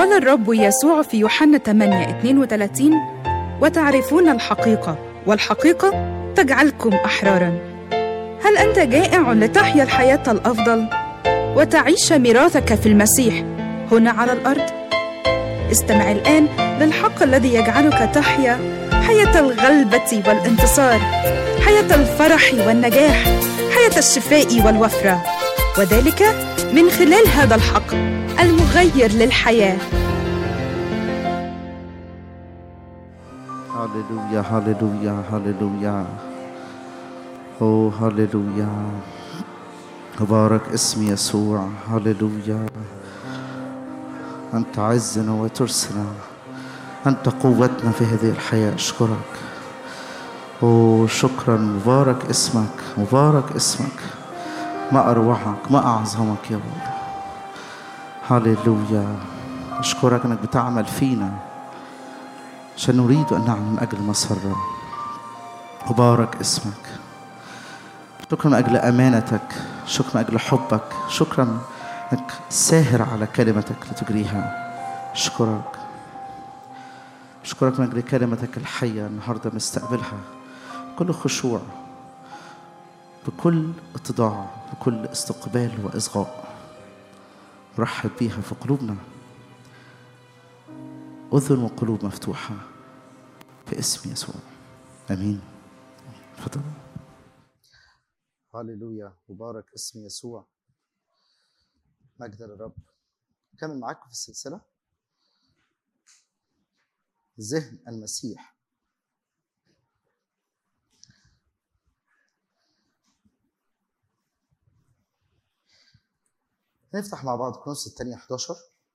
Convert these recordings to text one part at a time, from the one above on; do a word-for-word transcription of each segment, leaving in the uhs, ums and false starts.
قال الرب يسوع في يوحنا ثمانية اثنين وثلاثين: وتعرفون الحقيقة والحقيقة تجعلكم أحراراً. هل أنت جائع لتحيا الحياة الأفضل وتعيش ميراثك في المسيح هنا على الأرض؟ استمع الآن للحق الذي يجعلك تحيا حياة الغلبة والانتصار، حياة الفرح والنجاح، حياة الشفاء والوفرة، وذلك من خلال هذا الحق المغير للحياة. هاليلويا هاليلويا هاليلويا. أوه هاليلويا، مبارك اسم يسوع. هاليلويا، أنت عزنا وترسنا، أنت قوتنا في هذه الحياة. أشكرك. أوه شكرا، مبارك اسمك، مبارك اسمك. ما أروعك، ما أعظمك يا رب. هاليلويا. أشكرك أنك بتعمل فينا عشان نريد أن نعمل من أجل مسرة. مبارك اسمك. شكرا من أجل أمانتك، شكرا من أجل حبك، شكرا أنك ساهر على كلمتك لتجريها. أشكرك أشكرك من أجل كلمتك الحية النهاردة مستقبلها بكل خشوع، بكل اتضاع، بكل استقبال وإصغاء. رحب بيها في قلوبنا، أذن وقلوب مفتوحة في اسم يسوع. أمين. تفضل. هاليلويا، مبارك اسم يسوع. مجد للرب. كمل معاكم في السلسلة ذهن المسيح. نفتح مع بعض كورنثوس الثانية إحدى عشر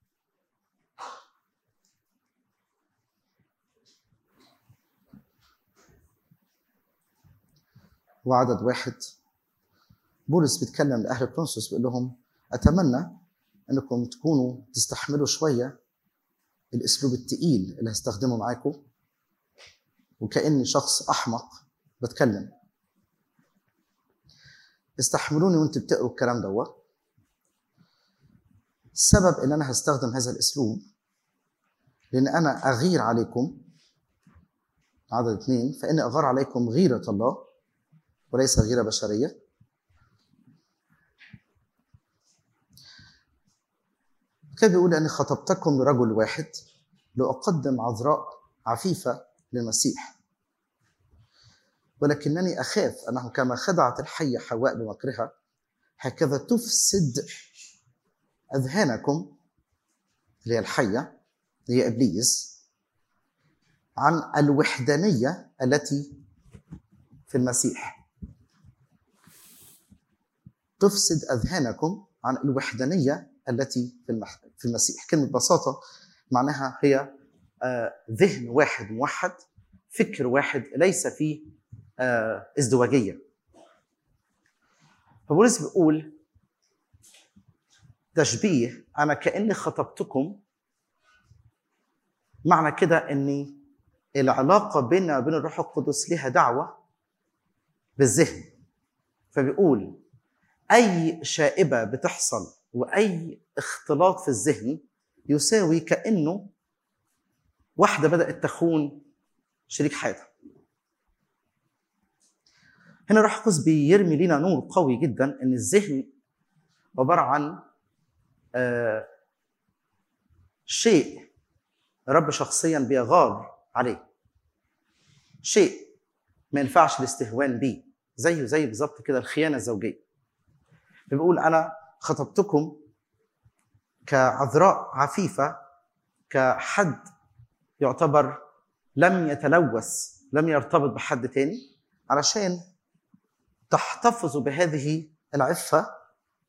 وعدد واحد. بولس بيتكلم لأهل كورنثوس بيقول لهم: أتمنى أنكم تكونوا تستحملوا شوية الأسلوب التقيل اللي هستخدمه معاكم، وكأني شخص أحمق بتكلم. استحملوني وانتوا بتقروا الكلام دوت. السبب ان انا هستخدم هذا الاسلوب لان انا اغير عليكم. عدد اثنين: فاني اغار عليكم غيرة الله وليس غيرة بشرية. كان بيقول اني خطبتكم لرجل واحد لأقدم عذراء عفيفة للمسيح، ولكنني اخاف انه كما خدعت الحية حواء بمكرها هكذا تفسد أذهانكم، اللي هي الحية اللي هي إبليس، عن الوحدانية التي في المسيح. تفسد أذهانكم عن الوحدانية التي في المسيح. كلمة ببساطة معناها هي آه ذهن واحد موحد، فكر واحد، ليس فيه آه ازدواجية. فبولس بيقول تشبيه: أنا كأني خطبتكم. معنى كده أن العلاقة بيننا وبين الروح القدس لها دعوة بالذهن. فبيقول أي شائبة بتحصل وأي اختلاط في الذهن يساوي كأنه واحدة بدأت تخون شريك حياتها. هنا الروح القدس بيرمي لنا نور قوي جدا أن الذهن عبارة عن آه شيء رب شخصيا بيغار عليه، شيء ما ينفعش الاستهوان بيه، زيه زي بالظبط كده الخيانة الزوجية. بيقول أنا خطبتكم كعذراء عفيفة، كحد يعتبر لم يتلوث، لم يرتبط بحد تاني، علشان تحتفظوا بهذه العفة.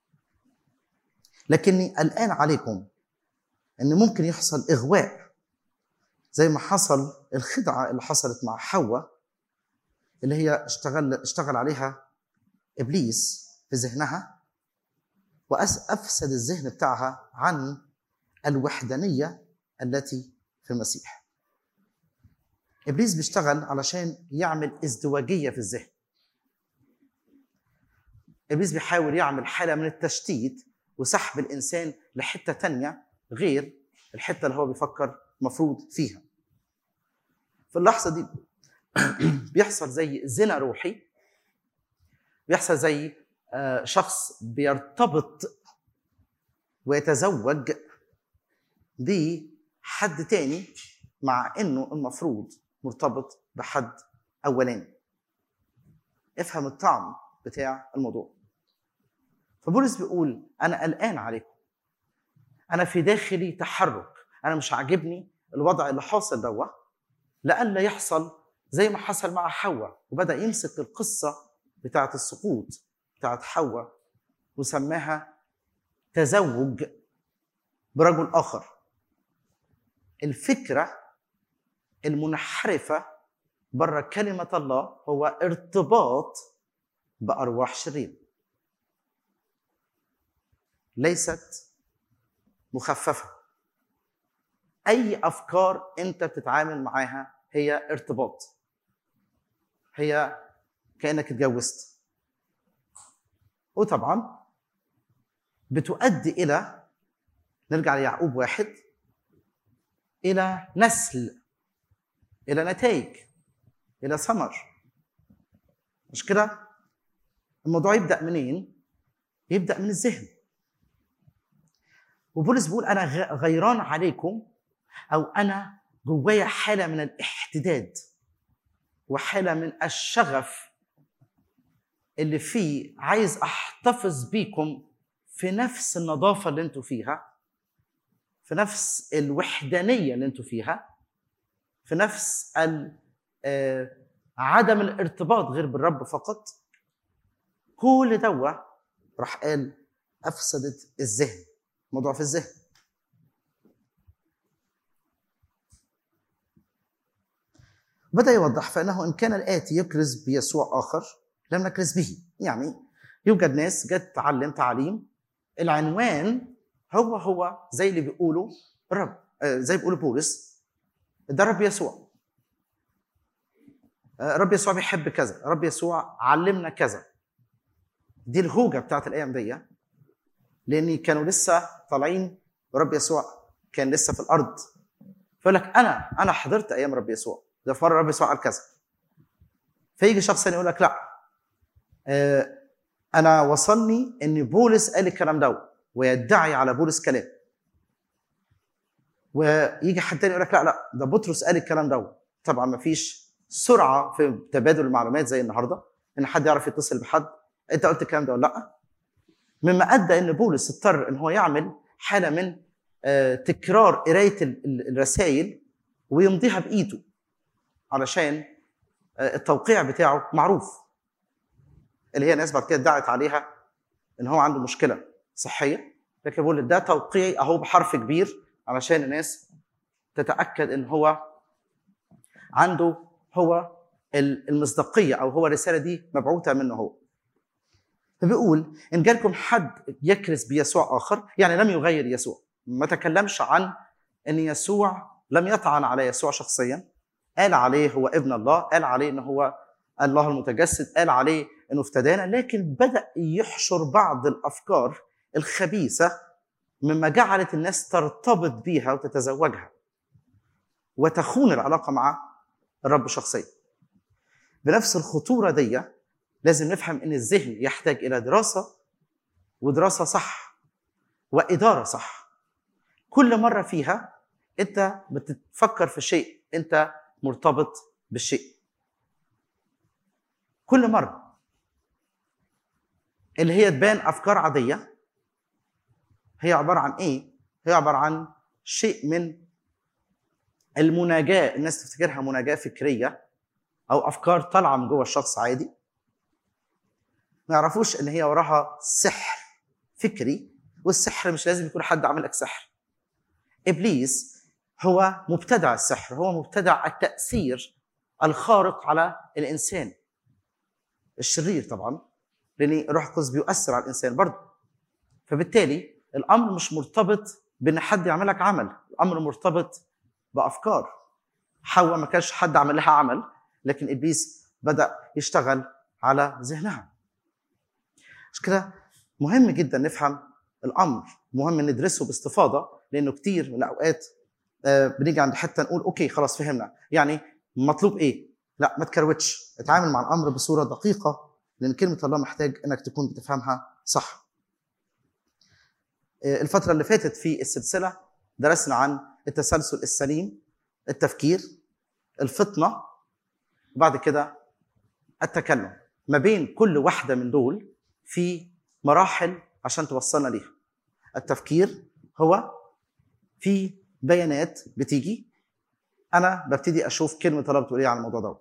لكني قلقان عليكم ان ممكن يحصل اغواء، زي ما حصل الخدعه اللي حصلت مع حواء، اللي هي اشتغل اشتغل عليها ابليس في ذهنها، وافسد الذهن بتاعها عن الوحدانيه التي في المسيح. ابليس بيشتغل علشان يعمل ازدواجيه في الذهن. ابليس بيحاول يعمل حاله من التشتيت وسحب الانسان لحته تانية غير الحته اللي هو بيفكر مفروض فيها. في اللحظه دي بيحصل زي زنا روحي، بيحصل زي شخص بيرتبط ويتزوج بحد تاني مع انه المفروض مرتبط بحد اولاني. افهم الطعم بتاع الموضوع. فبولس بيقول انا قلقان عليكم، انا في داخلي تحرك، انا مش عاجبني الوضع اللي حاصل دوت، لألا يحصل زي ما حصل مع حواء. وبدأ يمسك القصة بتاعت السقوط بتاعت حواء وسماها تزوج برجل آخر. الفكرة المنحرفة بره كلمة الله هو ارتباط بأرواح شريرة، ليست مخففة. أي أفكار أنت بتتعامل معاها هي ارتباط، هي كأنك اتجوزت، وطبعا بتؤدي إلى، نرجع ليعقوب واحد، إلى نسل، إلى نتائج، إلى ثمر. مش كده؟ الموضوع يبدأ منين؟ يبدأ من الذهن. وبولس بيقول أنا غيران عليكم، أو أنا جوايا حالة من الاحتداد وحالة من الشغف اللي فيه عايز أحتفظ بيكم في نفس النظافة اللي انتوا فيها، في نفس الوحدانية اللي انتوا فيها، في نفس عدم الارتباط غير بالرب فقط. كل دوا راح قال أفسدت الذهن. موضوع في الذهن. بدأ يوضح فإنه إن كان الآتي يكرز بيسوع آخر لم نكرز به. يعني يوجد ناس جت تعلم تعليم العنوان هو هو زي اللي بيقولوا الرب، زي بيقولوا بولس ده رب يسوع، رب يسوع بيحب كذا، رب يسوع علمنا كذا. دي الهوجة بتاعت الأيام دي، لأن كانوا لسه طالعين ورب يسوع كان لسه في الأرض. فيقول لك أنا أنا حضرت أيام رب يسوع، ده في مرة رب يسوع قال كذا. فيجي شخص ثاني يقول لك لا، آه أنا وصلني إن بولس قال الكلام ده، ويدعي على بولس كلام. ويجي حد تاني يقول لك لا لا ده بطرس قال الكلام ده. طبعا ما فيش سرعة في تبادل المعلومات زي النهارده إن حد يعرف يتصل بحد أنت قلت الكلام ده ولا لا. مما أدى إن بولس اضطر إن هو يعمل حالة من آه تكرار قراية الرسائل ويمضيها بإيده، علشان آه التوقيع بتاعه معروف، اللي هي ناس بعد كده دعت عليها إن هو عنده مشكلة صحية، لكن بقول ده توقيعي أهو بحرف كبير علشان الناس تتأكد إن هو عنده هو المصداقية، أو هو الرسالة دي مبعوثة منه هو. فبيقول إن جالكم حد يكرز بيسوع آخر، يعني لم يغير يسوع، ما تكلمش عن إن يسوع لم يطعن على يسوع شخصيا، قال عليه هو ابن الله، قال عليه إنه هو الله المتجسد، قال عليه إنه افتدانا، لكن بدأ يحشر بعض الأفكار الخبيثة مما جعلت الناس ترتبط بيها وتتزوجها وتخون العلاقة مع الرب شخصيا. بنفس الخطورة دي لازم نفهم إن الذهن يحتاج إلى دراسة، ودراسة صح، وإدارة صح. كل مرة فيها أنت بتفكر في شيء أنت مرتبط بالشيء. كل مرة اللي هي تبان أفكار عادية هي عبارة عن إيه؟ هي عبارة عن شيء من المناجاة. الناس تفتكرها مناجاة فكرية أو أفكار طالعة من جوه الشخص عادي، ما يعرفوش إن هي وراها سحر فكري. والسحر مش لازم يكون حد عمل لك سحر. إبليس هو مبتدع السحر، هو مبتدع التأثير الخارق على الإنسان الشرير طبعا، لأن الروح القدس بيؤثر على الإنسان برضه. فبالتالي الأمر مش مرتبط بأن حد يعمل لك عمل، الأمر مرتبط بأفكار. حواء ما كانش حد عمل لها عمل، لكن إبليس بدأ يشتغل على ذهنها. مش كده؟ مهم جدا نفهم الأمر، مهم ندرسه باستفاضة، لانه كتير من الاوقات آه، بنيجي عند حته نقول اوكي خلاص فهمنا، يعني مطلوب ايه؟ لا ما تكروتش، اتعامل مع الامر بصوره دقيقه، لان كلمه الله محتاج انك تكون بتفهمها صح. آه، الفتره اللي فاتت في السلسله درسنا عن التسلسل السليم، التفكير، الفطنه، وبعد كده التكلم. ما بين كل واحده من دول في مراحل عشان توصلنا ليها. التفكير هو في بيانات بتيجي، انا ببتدي اشوف كلمه الله بتقول ايه عن الموضوع ده.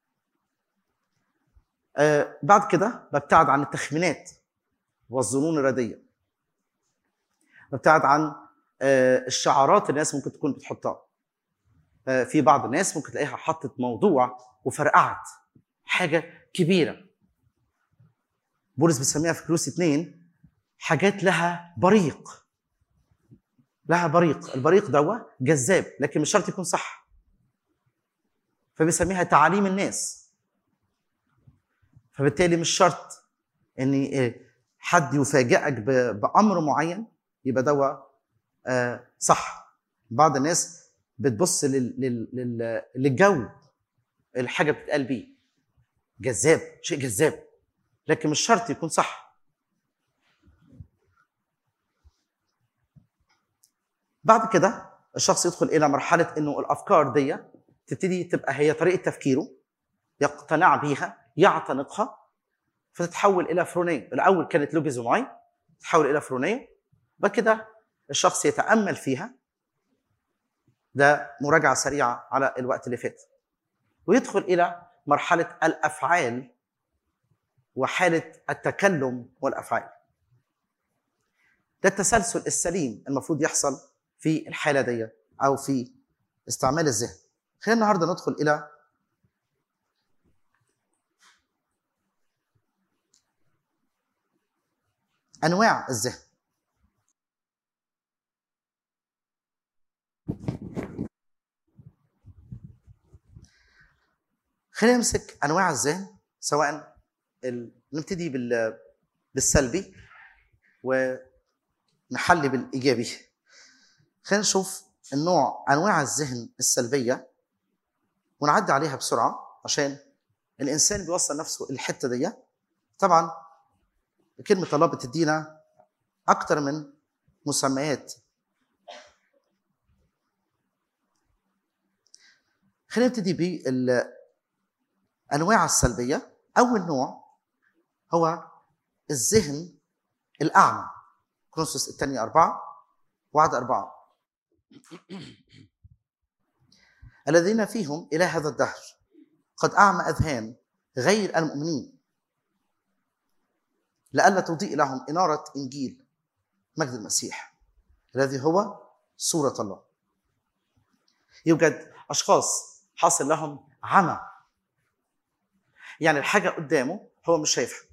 آه بعد كده ببتعد عن التخمينات والظنون الرديه، ببتعد عن آه الشعارات الناس ممكن تكون بتحطها. آه في بعض الناس ممكن تلاقيها حطت موضوع وفرقعت حاجه كبيره. بولس بيسميها في كولوسي اتنين حاجات لها بريق، لها بريق. البريق ده جذاب لكن مش شرط يكون صح، فبيسميها تعاليم الناس. فبالتالي مش شرط ان حد يفاجئك بامر معين يبقى ده صح. بعض الناس بتبص للجو الحاجه بتتقال بيه، جذاب، شيء جذاب، لكن مش شرط يكون صح. بعد كده الشخص يدخل الى مرحله انه الافكار دي تبتدي تبقى هي طريقه تفكيره، يقتنع بيها، يعتنقها، فتتحول الى فرونيه. الاول كانت لوجيزماي، تتحول الى فرونيه. بعد كده الشخص يتامل فيها، ده مراجعه سريعه على الوقت اللي فات، ويدخل الى مرحله الافعال وحاله التكلم والافعال. ده التسلسل السليم المفروض يحصل في الحاله دي او في استعمال الذهن. خلينا النهارده ندخل الى انواع الذهن. خلينا نمسك انواع الذهن، سواء ال... نبتدي بال... بالسلبي ونحلي بالايجابي. خلينا نشوف النوع انواع الذهن السلبيه ونعدي عليها بسرعه عشان الانسان بيوصل نفسه الحته دي. طبعا كلمه الله بتدينا اكتر من مسميات. خلينا نبتدي بالانواع السلبيه. اول نوع هو الذهن الاعمى. كورنثوس الثانيه أربعة وعد أربعة. الذين فيهم إلى هذا الدهر قد أعمى أذهان غير المؤمنين لئلا تضيء لهم إنارة إنجيل مجد المسيح الذي هو صورة الله. يوجد أشخاص حاصل لهم عمى، يعني الحاجة قدامه هو مش شايفها.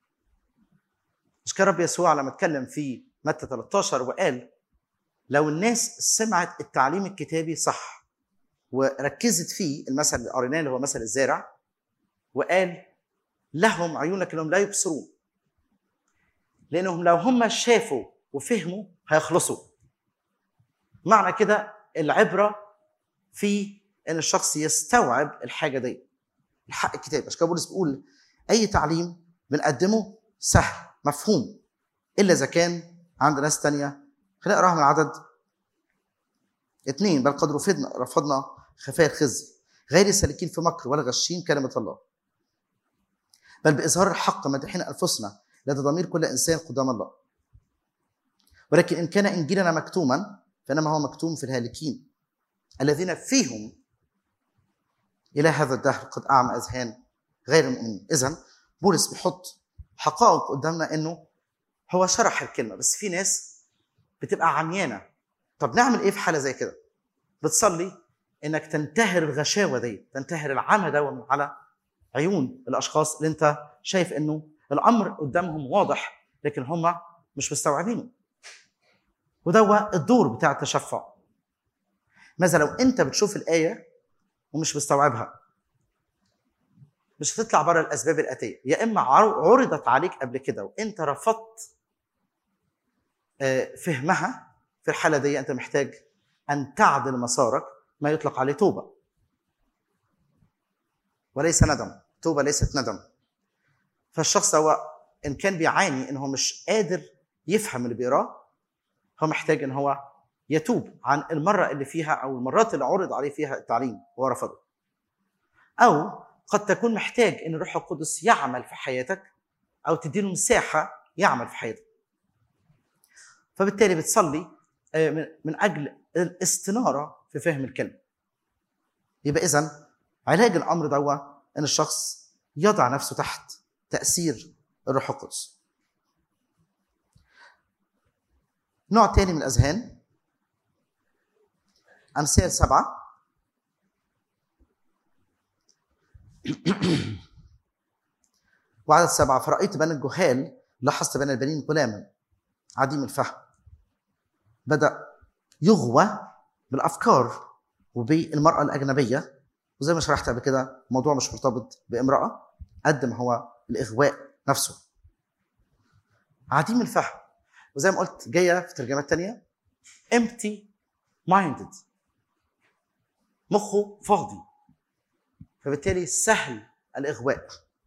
مش كان رب يسوع لما اتكلم في متى ثلاثة عشر وقال لو الناس سمعت التعليم الكتابي صح وركزت فيه، المثل اللي قريناه اللي هو مثل الزارع، وقال لهم عيون لكنهم لا يبصرون، لانهم لو هم شافوا وفهموا هيخلصوا. معنى كده العبره في ان الشخص يستوعب الحاجه دي، الحق الكتابي. عشان كده بولس بيقول اي تعليم بنقدمه سهل مفهوم الا اذا كان عند ناس ثانيه. خلينا نقراها من العدد اثنين. بل قد رفضنا رفضنا خفايا الخزي غير سالكين في مكر ولا غشين كلمه الله، بل باظهار الحق مادحين انفسنا لدى ضمير كل انسان قدام الله. ولكن ان كان انجيلنا مكتوما فانما هو مكتوم في الهالكين الذين فيهم الى هذا الدهر قد اعمى اذهان غير المؤمنين. اذن بولس بيحط حقائق قدامنا انه هو شرح الكلمه، بس في ناس بتبقى عميانه. طب نعمل ايه في حاله زي كده؟ بتصلي انك تنتهر الغشاوه دي، تنتهر العمى ده على عيون الاشخاص اللي انت شايف انه الامر قدامهم واضح لكن هم مش مستوعبينه. وده الدور بتاع التشفع. ماذا لو انت بتشوف الايه ومش مستوعبها؟ مش هتطلع بره الاسباب الاتيه. يا اما عرضت عليك قبل كده وانت رفضت فهمها، في الحالة دي أنت محتاج أن تعدل مسارك، ما يطلق عليه توبة وليس ندم. توبة ليست ندم. فالشخص هو إن كان بيعاني إنه مش قادر يفهم اللي بيقراه، هو محتاج إن هو يتوب عن المرة اللي فيها أو المرات اللي عرض عليه فيها التعليم وهو رفضه. أو قد تكون محتاج إن الروح القدس يعمل في حياتك أو تديله مساحة يعمل في حياتك. فبالتالي بتصلي من أجل الاستنارة في فهم الكلمة. يبقى إذن علاج الأمر ده إن الشخص يضع نفسه تحت تأثير الروح القدس. نوع تاني من الأذهان، أمثال سبعة. وعدد سبعة: فرأيت بني الجهال، لاحظت بين البنين غلاما عديم الفهم، بدأ يغوى بالأفكار وبالمرأة الأجنبية. وزي ما شرحت قبل كده، الموضوع مش مرتبط بامرأة قد ما هو الإغواء نفسه. عديم الفهم، وزي ما قلت جاية في ترجمات تانية empty minded، مخه فاضي، فبالتالي سهل الإغواء،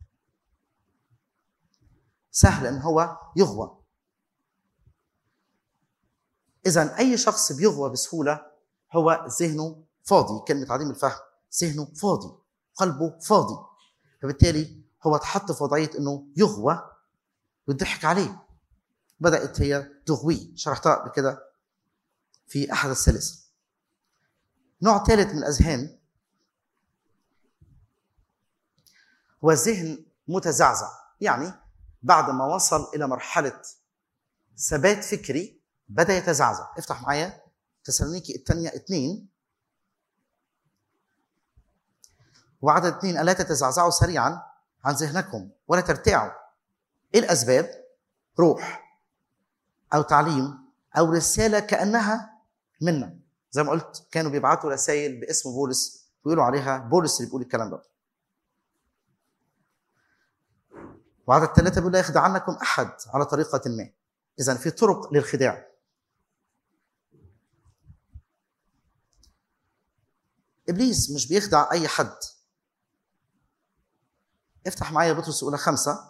سهل ان هو يغوى. اذن اي شخص بيغوى بسهوله هو ذهنه فاضي. كلمه عديم الفهم، ذهنه فاضي، قلبه فاضي، فبالتالي هو اتحط في وضعيه انه يغوى ويضحك عليه. بدات هي تغويه، شرحتها قبل كده في احد السلاسل. نوع ثالث من الاذهان هو ذهن متزعزع، يعني بعد ما وصل إلى مرحلة ثبات فكري بدأ يتزعزع. افتح معايا تسالونيكي الثانية اثنين وعدد اثنين: ألا تتزعزعوا سريعا عن ذهنكم ولا ترتاعوا. إيه الأسباب؟ روح أو تعليم أو رسالة كأنها منا. زي ما قلت كانوا بيبعتوا رسائل باسم بولس ويقولوا عليها بولس اللي بيقول الكلام ده. وعدد ثلاثة بيقول: لا يخدعنكم أحد على طريقة ما. إذن في طرق للخداع. إبليس مش بيخدع أي حد. افتح معايا بطرس الأولى خمسة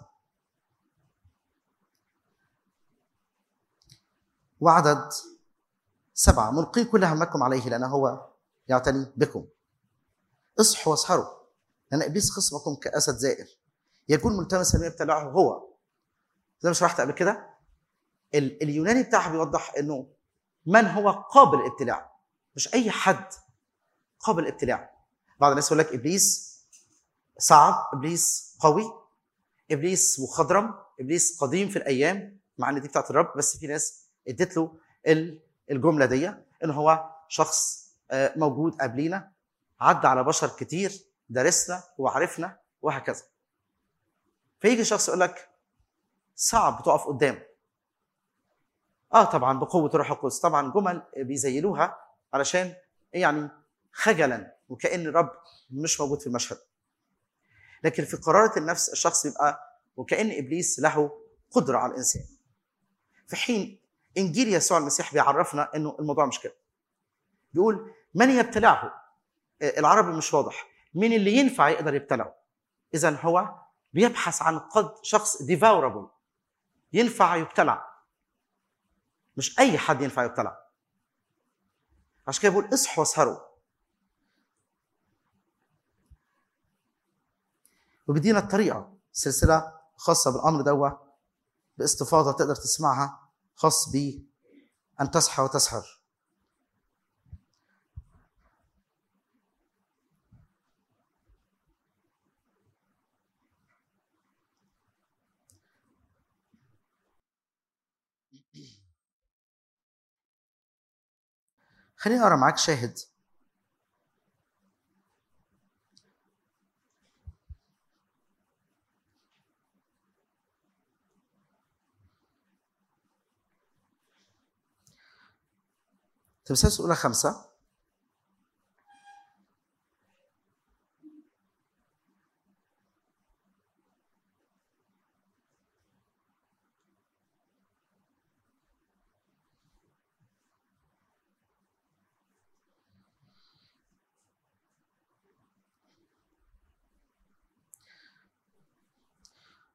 وعدد سبعة: ملقي كل همكم عليه لأنه هو يعتني بكم. اصحوا واسهروا لأن إبليس خصمكم كأسد زائر يكون ملتمسا ما يبتلعه هو. زي ما شرحت قبل كده، اليوناني بتاعها بيوضح انه من هو قابل الابتلاع، مش اي حد قابل الابتلاع. بعض الناس يقول لك ابليس صعب، ابليس قوي، ابليس مخضرم، ابليس قديم في الايام، مع ان دي بتاعت الرب، بس في ناس ادت له الجمله دي ان هو شخص موجود قبلينا، عدى على بشر كتير، درسنا وعرفنا وهكذا. فيجي شخص يقول لك صعب تقف قدامه. اه طبعا بقوه الروح القدس، طبعا جمل بيزيلوها علشان يعني خجلا وكأن الرب مش موجود في المشهد. لكن في قرارة النفس الشخص يبقى وكأن ابليس له قدره على الانسان، في حين انجيل يسوع المسيح بيعرفنا انه الموضوع مش كده. بيقول من يبتلعه. العربي مش واضح، مين اللي ينفع يقدر يبتلعه. اذا هو بيبحث عن قد شخص ديفاورابل ينفع يبتلع، مش اي حد ينفع يبتلع. عشان كده بيقول اصحوا واسهروا. وبدينا الطريقه سلسله خاصه بالامر ده باستفاضه تقدر تسمعها، خاص ب ان تصحى وتسهر. خليني اقرا معاك شاهد تمثال الأولى خمسة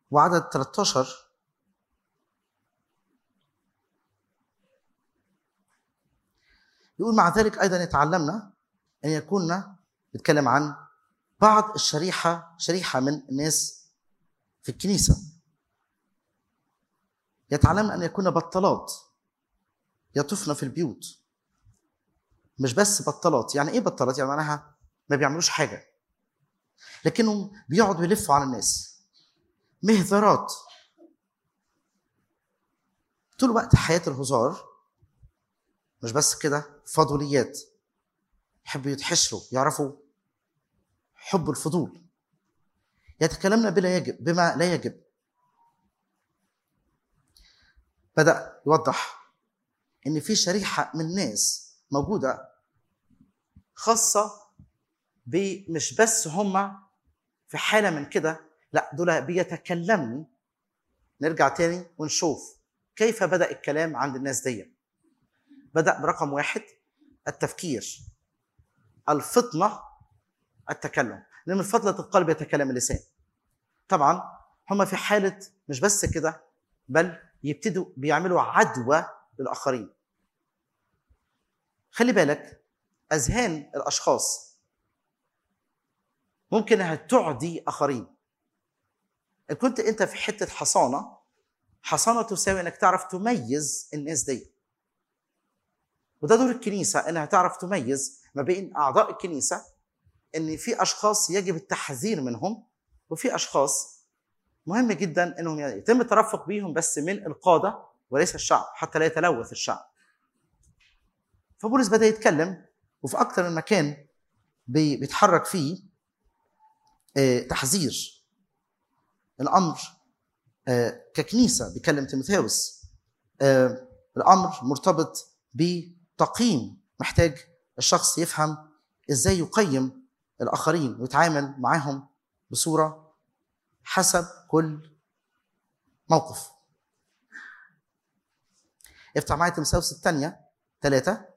وعدد ثلاثة عشر يقول مع ذلك أيضا يتعلمنا أن يكون بيتكلم عن بعض الشريحة شريحة من الناس في الكنيسة يتعلمنا أن يكون بطلات يطفن في البيوت. مش بس بطلات، يعني إيه بطلات؟ يعني معناها ما بيعملوش حاجة لكنهم بيقعدوا يلفوا على الناس، مهذرات طول وقت حياة الهزار. مش بس كده، فضوليات، يحبوا يتحشروا، يعرفوا حب الفضول، يتكلمنا بلا يجب بما لا يجب. بدأ يوضح إن في شريحة من الناس موجودة خاصة مش بس هم في حالة من كده، لا دول بيتكلموا. نرجع تاني ونشوف كيف بدأ الكلام عند الناس دي. بدأ برقم واحد التفكير، الفطنة، التكلم. لأن من فضلة القلب يتكلم اللسان. طبعا هم في حالة مش بس كده، بل يبتدوا بيعملوا عدوى للآخرين. خلي بالك أذهان الأشخاص ممكن أنها تعدي آخرين. إن كنت أنت في حتة حصانة، حصانة تساوي أنك تعرف تميز الناس دي. وده دور الكنيسة، أنها تعرف تميز ما بين أعضاء الكنيسة، أن في أشخاص يجب التحذير منهم، وفي أشخاص مهم جدا أنهم يتم الترفق بيهم بس من القادة وليس الشعب، حتى لا يتلوث الشعب. فبولس بدأ يتكلم، وفي أكثر من مكان بيتحرك فيه تحذير الأمر. ككنيسة بيكلم تيموثاوس، الأمر مرتبط بتقييم. محتاج الشخص يفهم إزاي يقيم الآخرين ويتعامل معهم بصورة حسب كل موقف. افتح معي تيموثاوس الثانية ثلاثة.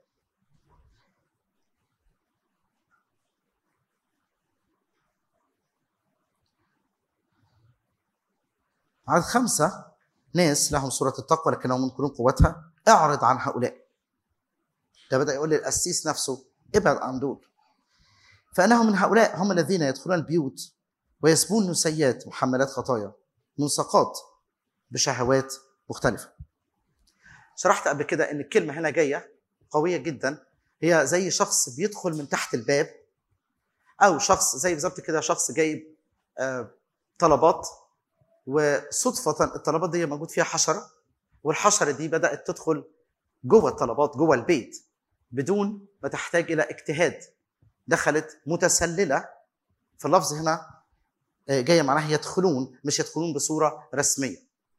عدد خمسة، ناس لهم صورة التقوى لكنهم منكرون قوتها، اعرض عن هؤلاء. ده بدأ يقول للقسيس نفسه ابعد عن دول، فأنهم من هؤلاء هم الذين يدخلون البيوت ويسبون نسيات محملات خطايا منسقات بشهوات مختلفة. شرحت قبل كده ان الكلمة هنا جاية قوية جدا، هي زي شخص بيدخل من تحت الباب، او شخص زي بالظبط كده شخص جايب آه طلبات، وصدفة الطلبات دي موجود فيها حشرة، والحشرة دي بدأت تدخل جوه الطلبات جوه البيت بدون ما تحتاج إلى اجتهاد. دخلت متسللة. في اللفظ هنا جاية معناها يدخلون، مش يدخلون بصورة رسمية.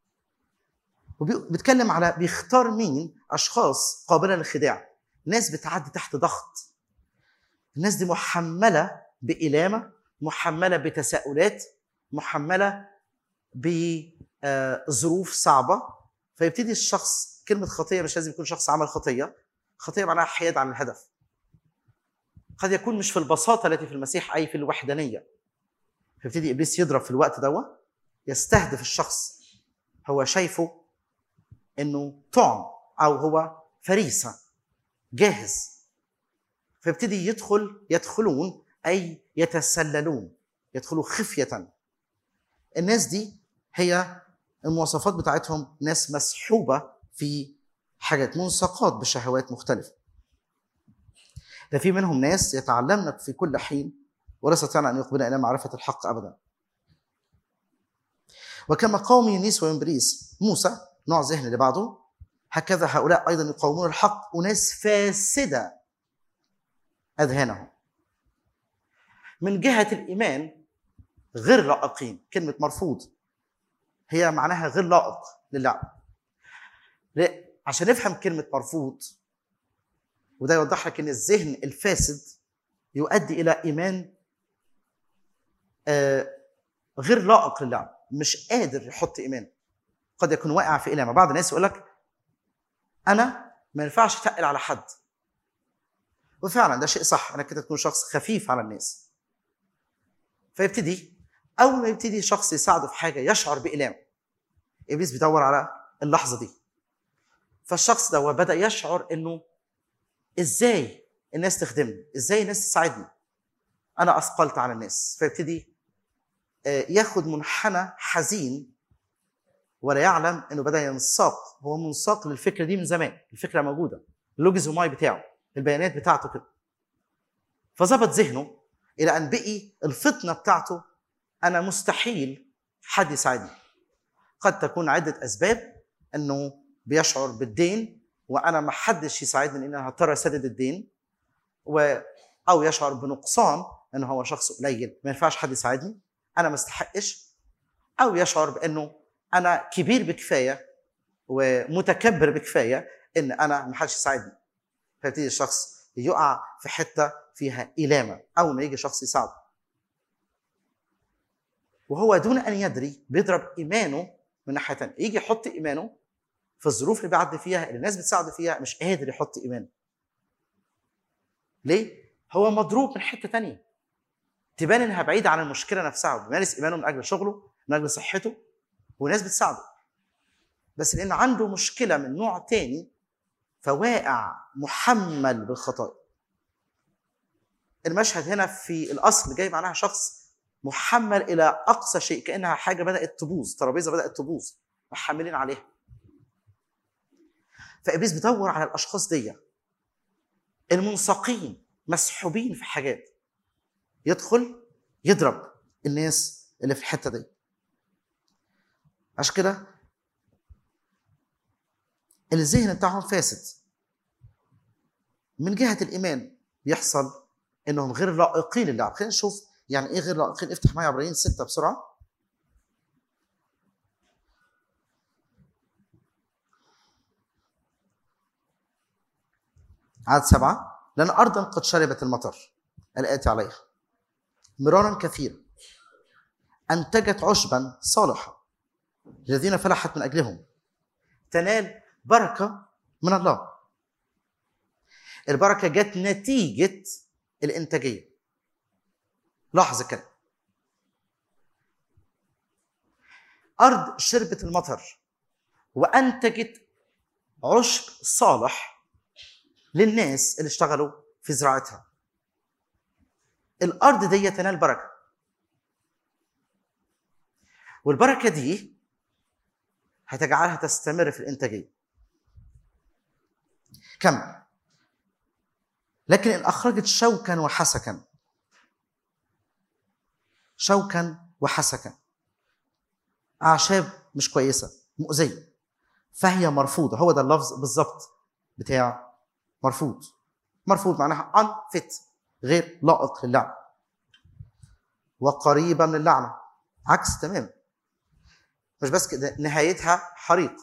وبيتكلم على بيختار مين؟ أشخاص قابلة للخداع، ناس بتعدي تحت ضغط. الناس دي محملة بإلامة، محملة بتساؤلات، محملة بظروف صعبة. فيبتدي الشخص، كلمة خطية مش لازم يكون شخص عمل خطية، خطية معناها حياد عن الهدف. قد يكون مش في البساطة التي في المسيح، أي في الوحدانية. فيبتدي إبليس يضرب في الوقت ده، يستهدف الشخص هو شايفه إنه طعم أو هو فريسة جاهز. فيبتدي يدخل يدخلون أي يتسللون، يدخلوا خفية. الناس دي هي المواصفات بتاعتهم ناس مسحوبة في حاجات منسقات بشهوات مختلفة. ده في منهم ناس يتعلمنا في كل حين ولا يستطيعنا أن يقبلنا إلى معرفة الحق أبدا. وكما قوم يونيس وينبريس موسى، نوع ذهن اللي بعده، هكذا هؤلاء أيضا يقاومون الحق، وناس فاسدة أذهانهم من جهة الإيمان غير لائقين. كلمة مرفوض هي معناها غير لائق لله. عشان نفهم كلمة مرفوض، وده يوضح لك ان الذهن الفاسد يؤدي الى ايمان آه غير لائق لله، مش قادر يحط ايمان. قد يكون واقع في إلامة. بعض الناس يقول لك انا ما ينفعش اتقل على حد، وفعلا ده شيء صح انك انت تكون شخص خفيف على الناس. فيبتدي اول ما يبتدي شخص يساعده في حاجه يشعر بإلام، ابليس بيدور على اللحظه دي. فالشخص ده بدا يشعر انه ازاي الناس تخدمني، ازاي الناس تساعدني، انا اثقلت على الناس. فيبتدي ياخد منحنى حزين ولا يعلم انه بدا ينساق، هو منساق للفكره دي من زمان، الفكره موجوده، اللوجيزوماي بتاعه، البيانات بتاعته كده. فظبط ذهنه الى ان بقي الفطنه بتاعته انا مستحيل حد يساعدني. قد تكون عده اسباب، انه بيشعر بالدين وانا ما حدش يساعدني لان انا هضطر اسدد الدين، و او يشعر بنقصان انه هو شخص قليل ما ينفعش حد يساعدني، انا ما استحقش، او يشعر بانه انا كبير بكفايه ومتكبر بكفايه ان انا ما حدش يساعدني. فيبتدي الشخص يقع في حته فيها إلامة اول ما يجي شخص يساعده، وهو دون ان يدري بيضرب ايمانه من ناحيه ثانيه، يجي يحط ايمانه في الظروف اللي بيعدي فيها اللي الناس بتساعده فيها، مش قادر يحط ايمانه. ليه؟ هو مضروب من حته ثانيه تبان انها بعيده عن المشكله نفسها، وبيمارس ايمانه من اجل شغله، من اجل صحته، وناس بتساعده، بس لان عنده مشكله من نوع تاني فواقع محمل بالخطايا. المشهد هنا في الاصل جاي معناها شخص محمل الى اقصى شيء، كانها حاجه بدات تبوظ، ترابيزه بدات تبوظ محملين عليها. فابليس بيدور على الاشخاص دي المنساقين مسحوبين في حاجات، يدخل يضرب الناس اللي في الحته دي. عشان كده الذهن بتاعهم فاسد. من جهه الايمان بيحصل انهم غير لائقين للعب. خلينا نشوف يعني ايه غير لائقين. افتح معايا عبرانيين ستة بسرعه. عدد سبعة. لأن أرضا قد شربت المطر الآتي عليها مرارا كثيرا، أنتجت عشبا صالحا الذين فلحت من أجلهم، تنال بركة من الله. البركة جت نتيجة الإنتاجية. لاحظ كده، أرض شربت المطر وأنتجت عشب صالح للناس اللي اشتغلوا في زراعتها. الأرض دي تنال بركة، والبركة دي هتجعلها تستمر في الإنتاجية. كم؟ لكن إن أخرجت شوكا وحسكا، شوكا وحسكا، أعشاب مش كويسة مؤذية، فهي مرفوضة. هو ده اللفظ بالظبط بتاع مرفوض. مرفوض معناها unfit، غير لائق للعب، وقريبا من اللعنة. عكس تمام. مش بس كده، نهايتها حريق.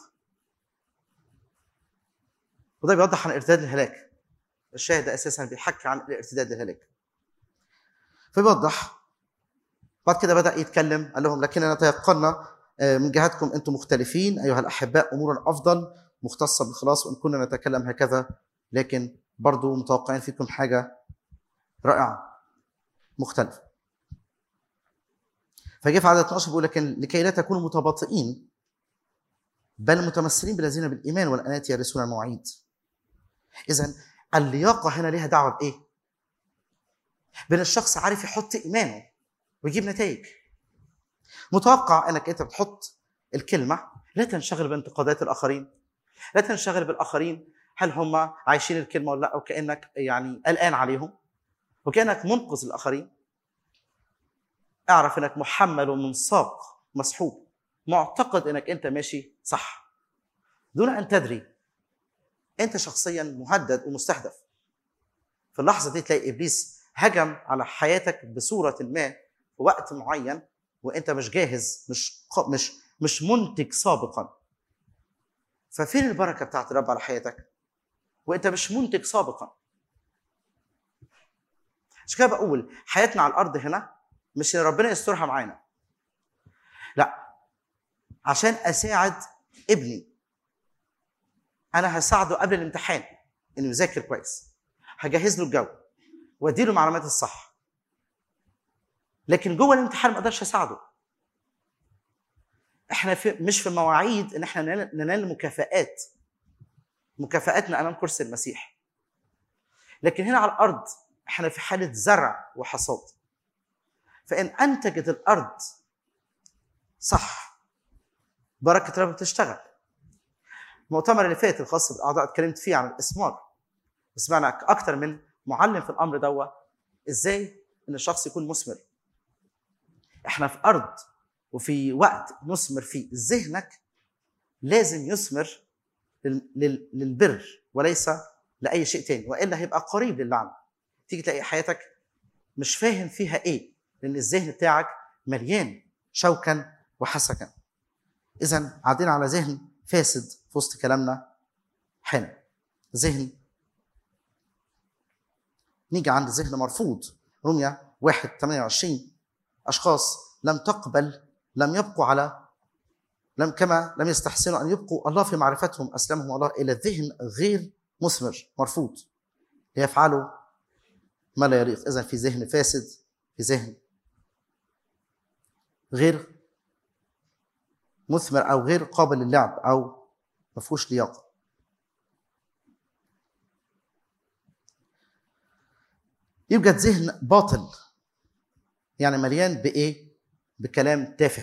وده بيوضح عن الارتداد للهلاك. الشاهد ده اساسا بيحكي عن الارتداد للهلاك. فبيوضح بعد كده بدأ يتكلم، قال لهم لكننا تيقنا من جهتكم انتم مختلفين ايها الاحباء امورا افضل مختصه بالخلاص، وان كنا نتكلم هكذا لكن برضو متوقعين فيكم حاجه رائعه مختلفه. فجاء في عدد اثناشر بيقول لكن لكي لا تكونوا متباطئين بل متمثلين بالذين بالايمان والانات يرثون المواعيد. اذا اللياقه هنا ليها دعوه بايه؟ بين الشخص عارف يحط ايمانه ويجيب نتائج. متوقع انك انت بتحط الكلمه لا تنشغل بانتقادات الاخرين، لا تنشغل بالاخرين هل هم عايشين الكلمه ولا لا، وكانك يعني قلقان عليهم وكانك منقذ الاخرين. اعرف انك محمل ومنساق مسحوب، معتقد انك انت ماشي صح دون ان تدري انت شخصيا مهدد ومستهدف. في اللحظه دي تلاقي ابليس هجم على حياتك بصوره ما في وقت معين وانت مش جاهز، مش مش مش منتج سابقا. ففين البركه بتاعت الرب على حياتك وانت مش منتج سابقا؟ عشان كده بقول حياتنا على الارض هنا مش ان ربنا يسترها معانا، لا، عشان اساعد ابني. انا هساعده قبل الامتحان انه يذاكر كويس، هجهز له الجو واديله المعلومات الصح، لكن جوه الامتحان ما اقدرش اساعده احنا في مش في مواعيد ان احنا ننال, ننال مكافآت مكافآتنا امام كرسي المسيح، لكن هنا على الارض احنا في حاله زرع وحصاد. فان انتجت الارض صح بركه رب بتشتغل. المؤتمر اللي فات الخاص بالاعضاء اتكلمت فيه عن الاسمار، وسمعنا اكتر من معلم في الامر دوا ازاي ان الشخص يكون مثمر. احنا في ارض وفي وقت نثمر فيه. ذهنك لازم يثمر للبر وليس لاي شيء تاني، والا هيبقى قريب للعنه. تيجي تلاقي حياتك مش فاهم فيها ايه، لان الذهن بتاعك مليان شوكا وحسكا. اذا عدينا على ذهن فاسد في وسط كلامنا حين ذهن. نيجي عند ذهن مرفوض. رمية واحد ثمانية وعشرين اشخاص لم تقبل لم يبقوا على لم كما لم يستحسنوا ان يبقوا الله في معرفتهم اسلمهم الله الى الذهن غير مثمر مرفوض ليفعلوا ما لا يليق. اذا في ذهن فاسد، في ذهن غير مثمر او غير قابل للعب او ما فيهوش لياقه. يوجد ذهن باطل، يعني مليان بايه؟ بكلام تافه.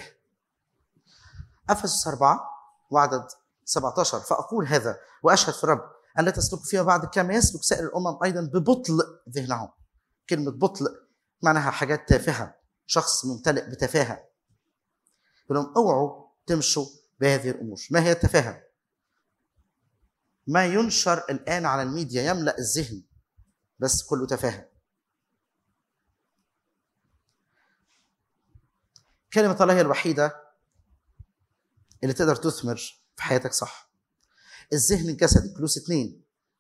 افسس أربعة وعدد سبعة عشر فاقول هذا واشهد في الرب ان لا تسلكوا فيما بعد كما يسلك سائر الامم ايضا ببطل ذهنهم. كلمه بطل معناها حاجات تافهه، شخص ممتلئ بتفاهه. يقول لهم اوعوا تمشوا بهذه الامور. ما هي التفاهه؟ ما ينشر الان على الميديا يملا الذهن بس كله تفاهه. كلمه الله هي الوحيده اللي تقدر تثمر في حياتك صح. الذهن الجسدي كلوس اثنين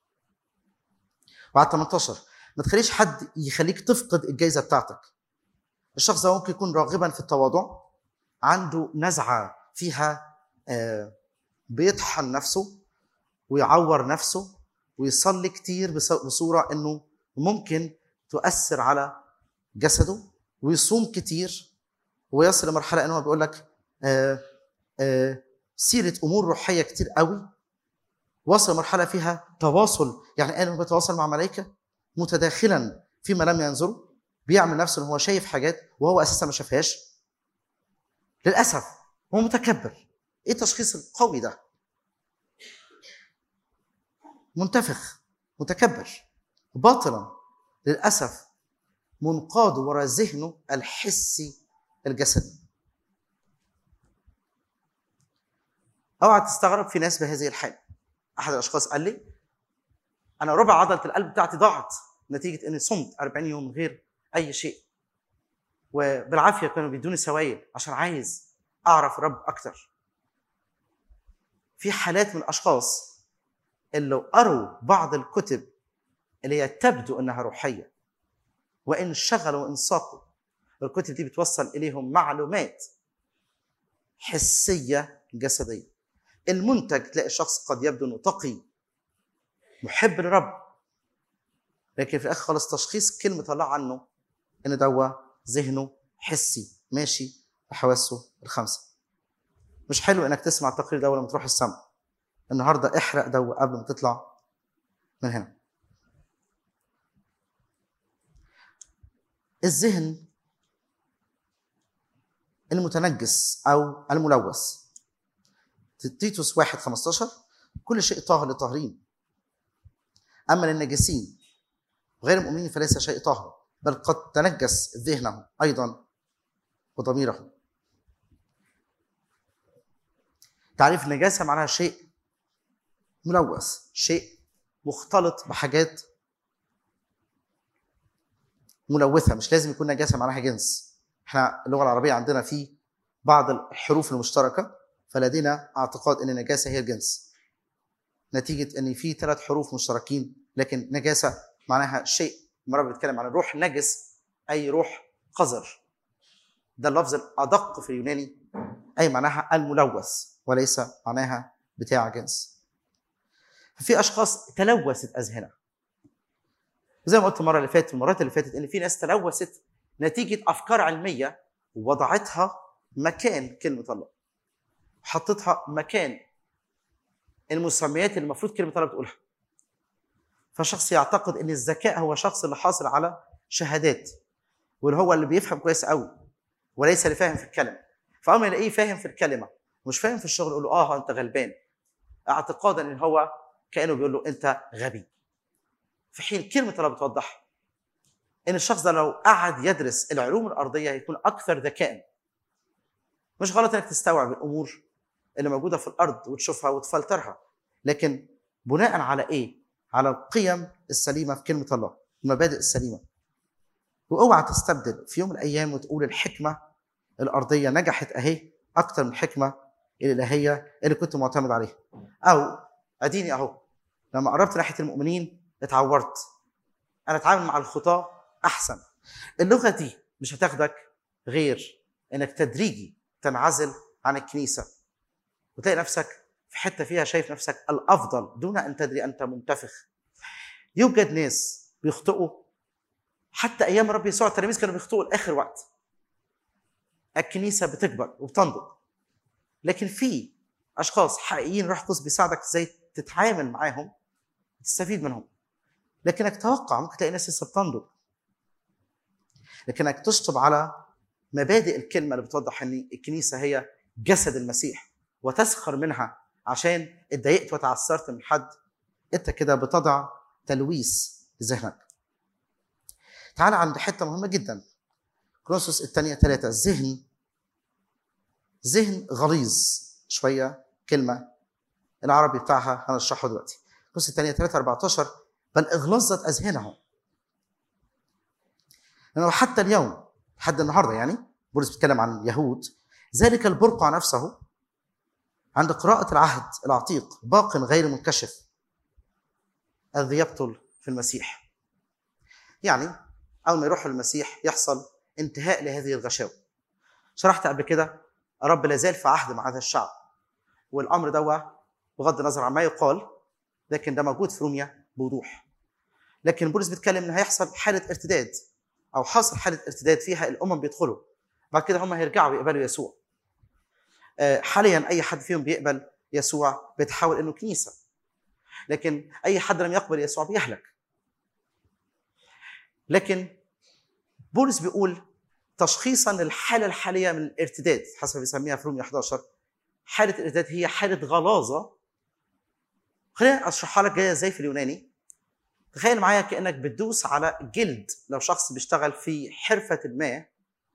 وعلى ثمانية عشر ما تخليش حد يخليك تفقد الجائزه بتاعتك. الشخص ده ممكن يكون راغبا في التواضع، عنده نزعه فيها آه بيطحن نفسه ويعور نفسه ويصلي كتير بصوره انه ممكن تؤثر على جسده، ويصوم كتير ويصل لمرحله انه بيقول لك آه آه سيره امور روحيه كتير قوي، وصل لمرحله فيها تواصل، يعني قال انه بيتواصل مع ملائكه متداخلا فيما لم ينظره، بيعمل نفسه انه هو شايف حاجات وهو اساسا ما شافهاش. للاسف هو متكبر. ايه التشخيص القوي ده؟ منتفخ، متكبر، باطلا، للاسف منقاد وراء ذهنه الحسي الجسدي. اوعى تستغرب في ناس بهذه الحاله. احد الاشخاص قال لي انا ربع عضله القلب بتاعتي ضاعت نتيجه اني صمت أربعين يوم من غير اي شيء، وبالعافيه كانوا بيدوني سوائل عشان عايز اعرف الرب اكتر. في حالات من الاشخاص اللي قروا بعض الكتب اللي هي تبدو انها روحيه، وان شغلوا وان ساقوا الكتب دي بتوصل اليهم معلومات حسيه جسديه. المنتج تلاقي الشخص قد يبدو انه تقي محب للرب، لكن في الاخر خالص تشخيص كلمه الله عنه ان دوا ذهنه حسي ماشي بحواسه الخمسه. مش حلو انك تسمع التقرير ده لما تروح السماء. النهارده احرق دوا قبل ما تطلع من هنا. الذهن المتنجس او الملوث. تيتوس واحد خمسة عشر كل شيء طاهر لطاهرين، اما للنجسين غير المؤمنين فليس شيء طاهر، بل قد تنجس ذهنهم ايضا وضميرهم. تعريف النجاسه معناها شيء ملوث، شيء مختلط بحاجات ملوثه. مش لازم يكون نجاسه معناها جنس. احنا اللغه العربيه عندنا في بعض الحروف المشتركه، فلدينا اعتقاد ان النجاسه هي الجنس نتيجه ان في ثلاث حروف مشتركين، لكن نجاسه معناها شيء. المرة بيتكلم عن الروح النجس اي روح قذر. ده اللفظ الادق في اليوناني، اي معناها الملوث وليس معناها بتاع جنس. ففي اشخاص تلوثت اذهانها، زي ما قلت المره اللي فاتت المرات اللي فاتت ان في ناس تلوثت نتيجه افكار علميه ووضعتها مكان كلمه الله. حطيتها مكان المسميات اللي المفروض كلمه الله بتقولها. فالشخص يعتقد ان الذكاء هو شخص اللي حاصل على شهادات، واللي هو اللي بيفهم كويس قوي، وليس اللي فاهم في الكلمه. فاول ما يلاقيه فاهم في الكلمه مش فاهم في الشغل، يقول له اه انت غلبان، اعتقادا ان هو كانه بيقول له انت غبي. في حين كلمه الله بتوضح ان الشخص ده لو قعد يدرس العلوم الارضيه هيكون اكثر ذكاء. مش غلط انك تستوعب الامور اللي موجوده في الارض وتشوفها وتفلترها، لكن بناء على ايه؟ على القيم السليمه في كلمه الله، المبادئ السليمه. واوعى تستبدل في يوم من الايام وتقول الحكمه الارضيه نجحت اهي اكتر من الحكمه الالهيه اللي كنت معتمد عليها. او اديني اهو لما قربت ناحيه المؤمنين اتعورت، انا اتعامل مع الخطاه احسن. اللغه دي مش هتاخدك غير انك تدريجي تنعزل عن الكنيسه وتلاقي نفسك في حته فيها شايف نفسك الافضل دون ان تدري انت منتفخ. يوجد ناس بيخطئوا حتى ايام رب يسوع التلاميذ كانوا بيخطئوا لاخر وقت. الكنيسه بتكبر وبتنضج، لكن في اشخاص حقيقيين روح القدس بيساعدك ازاي تتعامل معاهم وتستفيد منهم. لكنك توقع ممكن تلاقي ناس لسه بتنضج، لكنك تشطب على مبادئ الكلمه اللي بتوضح ان الكنيسه هي جسد المسيح وتسخر منها عشان اتضايقت وتعثرت من حد، انت كده بتضع تلويث لذهنك. تعال عند حته مهمه جدا، كورنثوس الثانيه ثلاثة. الذهن ذهن غليظ شويه، كلمه العربي بتاعها هنشرحه دلوقتي. كورنثوس الثانيه ثلاثة أربعتاشر بل اغلظت اذهانهم. لانه حتى اليوم لحد النهارده يعني بولس بيتكلم عن اليهود، ذلك البرقع نفسه عند قراءة العهد العتيق باق غير منكشف الذ يبطل في المسيح. يعني أول ما يروح المسيح يحصل انتهاء لهذه الغشاوة. شرحت قبل كده رب لا زال في عهد مع هذا الشعب، والأمر ده بغض النظر عن ما يقال لكن ده موجود في روميا بوضوح. لكن بولس بيتكلم إن هيحصل حالة ارتداد أو حاصل حالة ارتداد فيها الأمم بيدخلوا، بعد كده هم هيرجعوا يقبلوا يسوع. حاليا أي حد فيهم بيقبل يسوع بيتحول إنه كنيسة، لكن أي حد لم يقبل يسوع بيهلك. لكن بولس بيقول تشخيصا للحالة الحالية من الارتداد حسب بيسميها في رومية إحدى عشر، حالة الارتداد هي حالة غلاظة. خلينا أشرحها لك جاية ازاي في اليوناني. تخيل معايا كأنك بتدوس على جلد. لو شخص بيشتغل في حرفة ما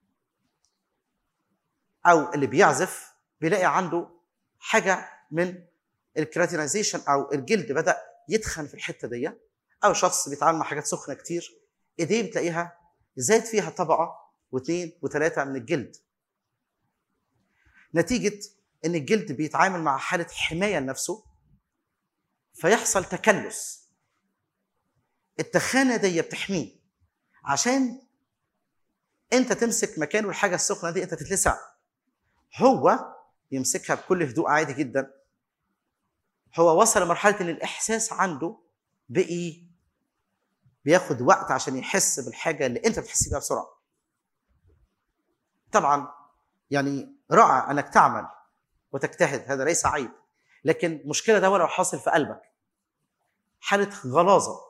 أو اللي بيعزف بيلاقي عنده حاجة من الكراتينايزيشن أو الجلد بدأ يتخن في الحتة دي، أو شخص بيتعامل مع حاجات سخنة كتير إيديه بتلاقيها زاد فيها طبقة واثنين وثلاثة من الجلد، نتيجة إن الجلد بيتعامل مع حالة حماية لنفسه فيحصل تكلس. التخانة دي بتحميه عشان أنت تمسك مكانه الحاجة السخنة دي أنت تتلسع، هو يمسكها بكل هدوء عادي جدا. هو وصل لمرحلة إن الإحساس عنده بقي بياخد وقت عشان يحس بالحاجة اللي أنت بتحس بيها بسرعة. طبعا يعني رائع أنك تعمل وتجتهد، هذا ليس عيب، لكن مشكلة ده ولو حاصل في قلبك حالة غلاظة.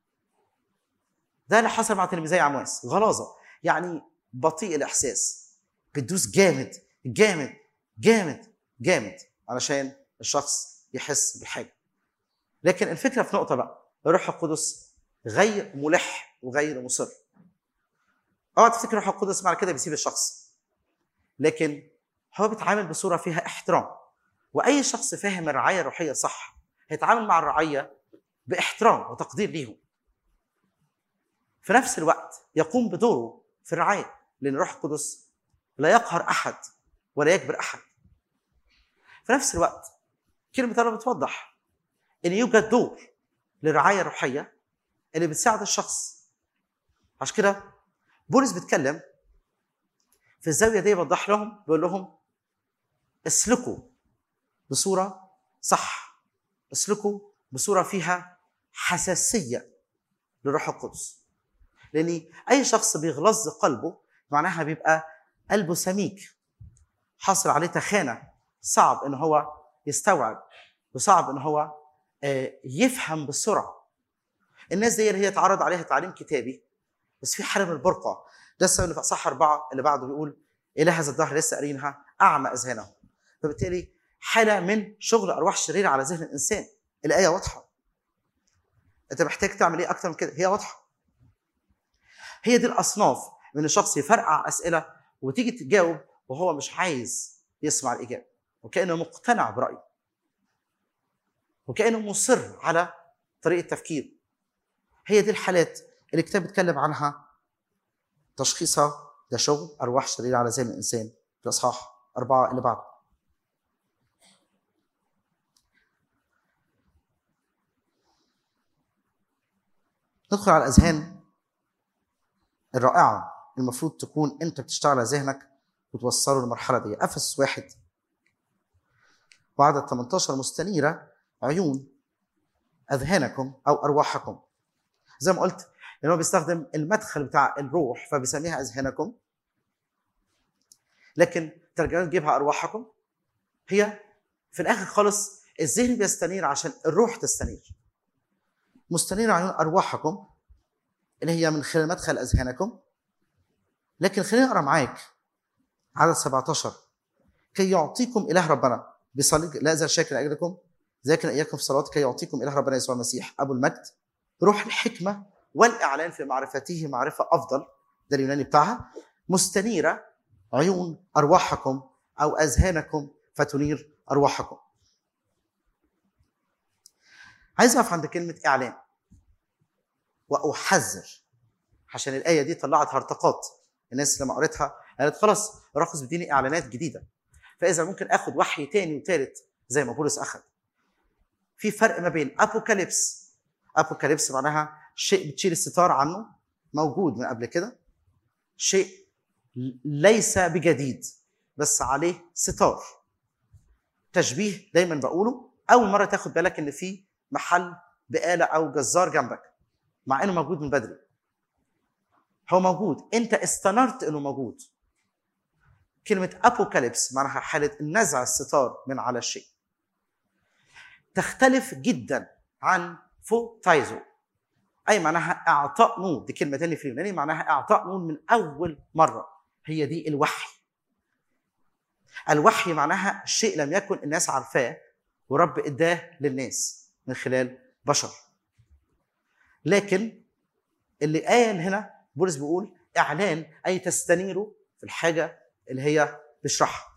ده اللي حصل مع تلميذي عمواس، غلاظة يعني بطيء الإحساس، بتدوس جامد جامد جامد جامد علشان الشخص يحس بالحاجة. لكن الفكرة في نقطة بقى، الروح القدس غير ملح وغير مصر. اوعى تفتكر الروح القدس معنى كده بيسيب الشخص، لكن هو بيتعامل بصورة فيها احترام. وأي شخص فاهم الرعاية الروحية صح هيتعامل مع الرعية باحترام وتقدير ليهم، في نفس الوقت يقوم بدوره في الرعاية، لأن الروح القدس لا يقهر أحد ولا يجبر أحد. في نفس الوقت كلمة الله بتوضح أن يوجد دور للرعاية الروحية اللي بتساعد الشخص. عشان كده بولس بيتكلم في الزاوية دي، بيوضح لهم بيقول لهم اسلكوا بصورة صح، اسلكوا بصورة فيها حساسية للروح القدس. لأن أي شخص بيغلظ قلبه معناها بيبقى قلبه سميك، حصل عليه تخانة صعب ان هو يستوعب وصعب ان هو يفهم بسرعه. الناس دي اللي هي اتعرض عليها تعليم كتابي بس في حاله من البرقع. ده السبب اللي في اصحاح اربعه اللي بعده بيقول الى هذا الدهر لسه قارينها اعمى اذهانهم. فبالتالي حاله من شغل ارواح شريره على ذهن الانسان. الايه واضحه. انت محتاج تعمل ايه اكتر من كده؟ هي واضحه. هي دي الاصناف من الشخص يفرقع اسئله وتيجي تجاوب وهو مش عايز يسمع الاجابه وكانه مقتنع برايه وكانه مصر على طريقه تفكير. هي دي الحالات اللي الكتاب بيتكلم عنها تشخيصها ده شغل ارواح شريره على ذهن الانسان في اصحاح اربعه اللي بعده. ندخل على الاذهان الرائعه المفروض تكون انت بتشتغل على ذهنك وتوصله للمرحله دي. افسس واحد وعدد ثمانية عشر مستنيره عيون اذهانكم او ارواحكم. زي ما قلت لأنه هو بيستخدم المدخل بتاع الروح فبيسميها اذهانكم، لكن ترجمه تجيبها ارواحكم. هي في الاخر خالص الذهن بيستنير عشان الروح تستنير. مستنير عيون ارواحكم اللي هي من خلال مدخل اذهانكم. لكن خليني اقرا معاك عدد سبعة عشر. كي يعطيكم اله ربنا بصليب لا زال شاكر لاجلكم ذاكر اياكم في صلوات كي يعطيكم اله ربنا يسوع المسيح ابو المجد روح الحكمه والاعلان في معرفته معرفه افضل. ده اليوناني بتاعها. مستنيره عيون ارواحكم او اذهانكم فتنير ارواحكم. عايز اقف عند كلمه اعلان واحذر عشان الايه دي طلعت هرطقات. الناس لما قريتها قالت خلاص رخص بديني اعلانات جديده، فاذا ممكن اخد وحي تاني وثالث زي ما بولس اخذ. في فرق ما بين ابوكاليبس. ابوكاليبس معناها شيء بتشيل الستار عنه موجود من قبل كده، شيء ليس بجديد بس عليه ستار. تشبيه دايما بقوله اول مره تاخد بالك ان في محل بقاله او جزار جنبك مع انه موجود من بدري. هو موجود، انت استنرت انه موجود. كلمه ابوكاليبس معناها حاله نزع الستار من على الشيء. تختلف جدا عن فوتايزو اي معناها اعطاء نور. دي كلمه تانية في اليوناني معناها اعطاء نور من اول مره. هي دي الوحي. الوحي معناها شيء لم يكن الناس عارفاه ورب اداه للناس من خلال بشر. لكن اللي قال هنا بولس بيقول اعلان اي تستنيروا في الحاجه اللي هي بيشرحها.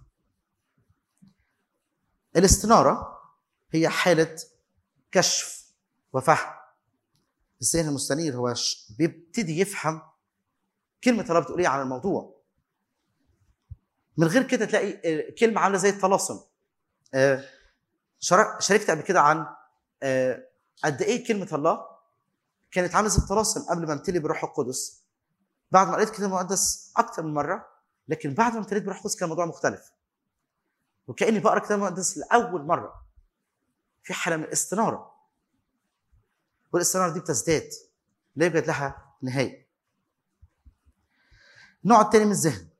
الاستناره هي حاله كشف وفهم. الذهن المستنير هو بيبتدي يفهم كلمه الله بتقول ايه عن الموضوع. من غير كده تلاقي كلمه عامله زي الطلاسم. شاركت قبل كده عن قد ايه كلمه الله كانت عامله زي الطلاسم قبل ما امتلي بروح القدس. بعد ما قريت الكتاب المقدس اكتر من مره، لكن بعد ما امتليت بروح القدس كان الموضوع مختلف. وكاني بقرا الكتاب المقدس لاول مره في حاله من الاستناره. والاستناره دي بتزداد لا يوجد لها نهايه. النوع الثاني من الذهن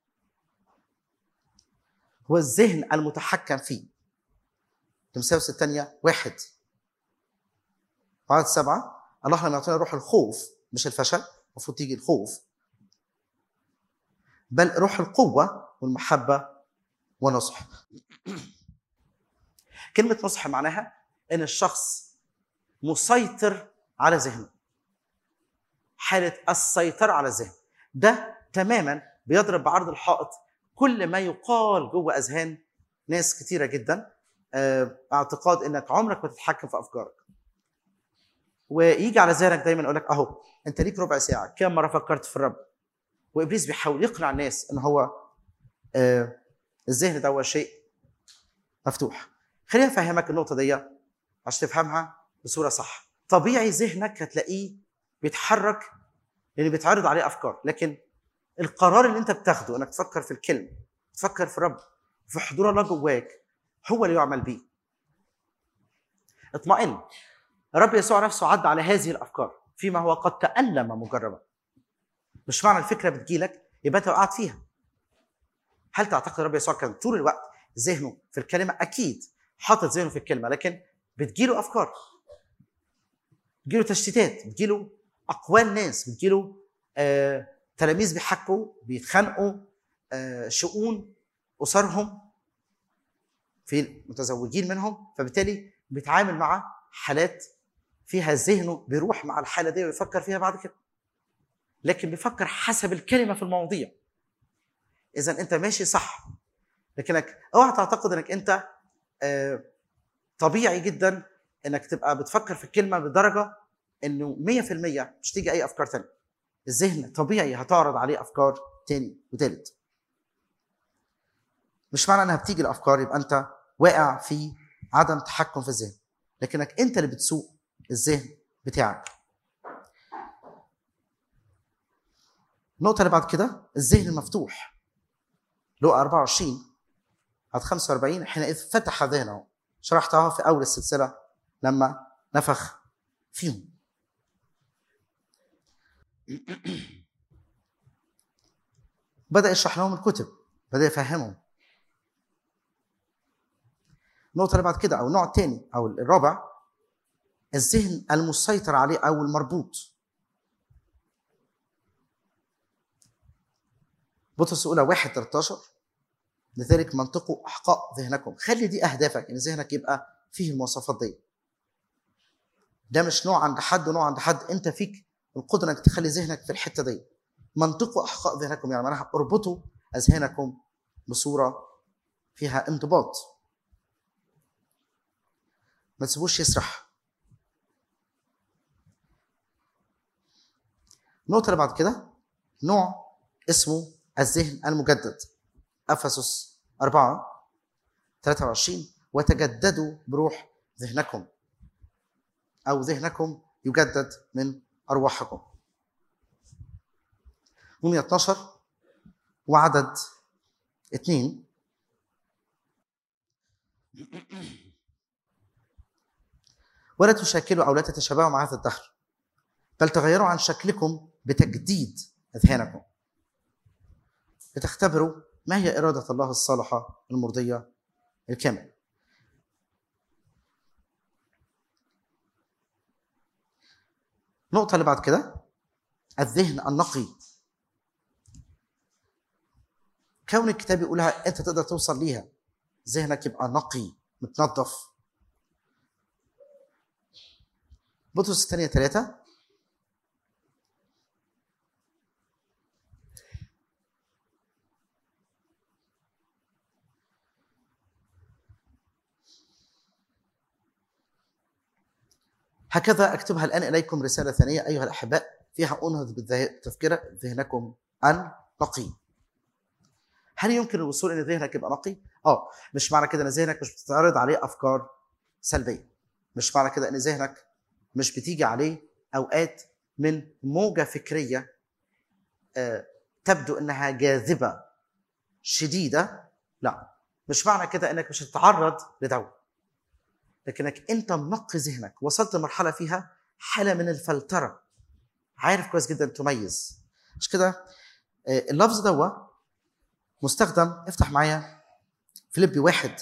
هو الذهن المتحكم فيه. تمثالس الثانيه واحد وعدد سبعه. الله لم يعطينا روح الخوف مش الفشل، المفروض تيجي الخوف، بل روح القوه والمحبه ونصح. كلمه نصح معناها ان الشخص مسيطر على ذهنه. حاله السيطره على الذهن ده تماما بيضرب بعرض الحائط كل ما يقال جوه اذهان ناس كتيره جدا. اعتقاد انك عمرك ما تتحكم في افكارك، ويجي على ذهنك دايما يقول لك اهو انت ليك ربع ساعه كم مره فكرت في الرب. وابليس بيحاول يقنع الناس ان هو آه الذهن ده هو شيء مفتوح. خليني افهمك النقطه دي عشان تفهمها بصوره صح. طبيعي ذهنك هتلاقيه بيتحرك لان بيتعرض عليه افكار، لكن القرار اللي انت بتاخده انك تفكر في الكلمه، تفكر في الرب، في حضور الله جواك، هو اللي يعمل بيه. اطمئن. الرب يسوع نفسه عدى على هذه الافكار فيما هو قد تألم مجربا. مش معنى الفكره بتجيلك يبقى انت وقعت فيها. هل تعتقد الرب يسوع كان طول الوقت ذهنه في الكلمه اكيد حاطط ذهنه في الكلمه، لكن بتجيله افكار، بتجيله تشتيتات، بتجيله اقوال ناس، بتجيله آه، تلاميذ بيحكوا بيتخانقوا، آه، شؤون اسرهم في متزوجين منهم، فبالتالي بيتعامل مع حالات فيها ذهنه بيروح مع الحاله دي ويفكر فيها بعد كده، لكن بيفكر حسب الكلمه في المواضيع. اذا انت ماشي صح، لكنك اوعى تعتقد انك انت آه، طبيعي جدا انك تبقى بتفكر في الكلمه بدرجه انه مية في المية مش تيجي اي افكار ثانيه. الذهن طبيعي هتعرض عليه افكار تاني وتالت. مش معنى انها بتيجي الافكار يبقى انت واقع في عدم تحكم في الذهن، لكنك انت اللي بتسوق الذهن بتاعك. النقطه اللي بعد كده الذهن المفتوح. لقى أربعة وعشرين عدد خمسة وأربعين حينئذ فتح ذهنه. شرحتها في اول السلسله لما نفخ فيهم. بدأ يشرح لهم الكتب، بدأ يفهمهم. النقطة اللي بعد كده أو النوع الثاني أو الرابع الذهن المسيطر عليه أو المربوط. بطرس الأولى واحد ثلاثة عشر لذلك منطقوا أحقاء ذهنكم. خلي دي أهدافك، إن ذهنك يبقى فيه المواصفات دي. ده مش نوع عند حد ونوع عند حد، أنت فيك القدرة إنك تخلي ذهنك في الحتة دي. منطقوا أحقاء ذهنكم يعني معناها اربطوا أذهانكم بصورة فيها انضباط، ما تسيبوش يسرح. النقطة اللي بعد كده نوع اسمه الذهن المجدد. أفسس أربعة ثلاثة وعشرين وتجددوا بروح ذهنكم، أو ذهنكم يجدد من أرواحكم. رومية اثنا عشر وعدد اثنين ولا تشاكلوا أو لا تتشابهوا مع هذا الدهر، بل تغيروا عن شكلكم بتجديد أذهانكم لتختبروا ما هي إرادة الله الصالحة المرضية الكاملة. النقطة اللي بعد كده الذهن النقي. كون الكتاب يقولها أنت تقدر توصل ليها، ذهنك يبقى نقي متنظف. بطرس الثانية ثلاثة هكذا أكتبها الآن إليكم رسالة ثانية أيها الأحباء فيها أنهض بالتذكرة ذهنكم النقي. هل يمكن الوصول إلى ذهنك يبقى نقي؟ آه، مش معنى كده إن ذهنك مش بتتعرض عليه أفكار سلبية، مش معنى كده إن ذهنك مش بتيجي عليه أوقات من موجة فكرية آه تبدو إنها جاذبة شديدة. لا، مش معنى كده إنك مش هتتعرض لدو، لكنك أنت منقي ذهنك، وصلت لمرحلة فيها حالة من الفلترة، عارف كويس جدا تميز. مش كده آه اللفظ ده مستخدم. افتح معايا فيليبي واحد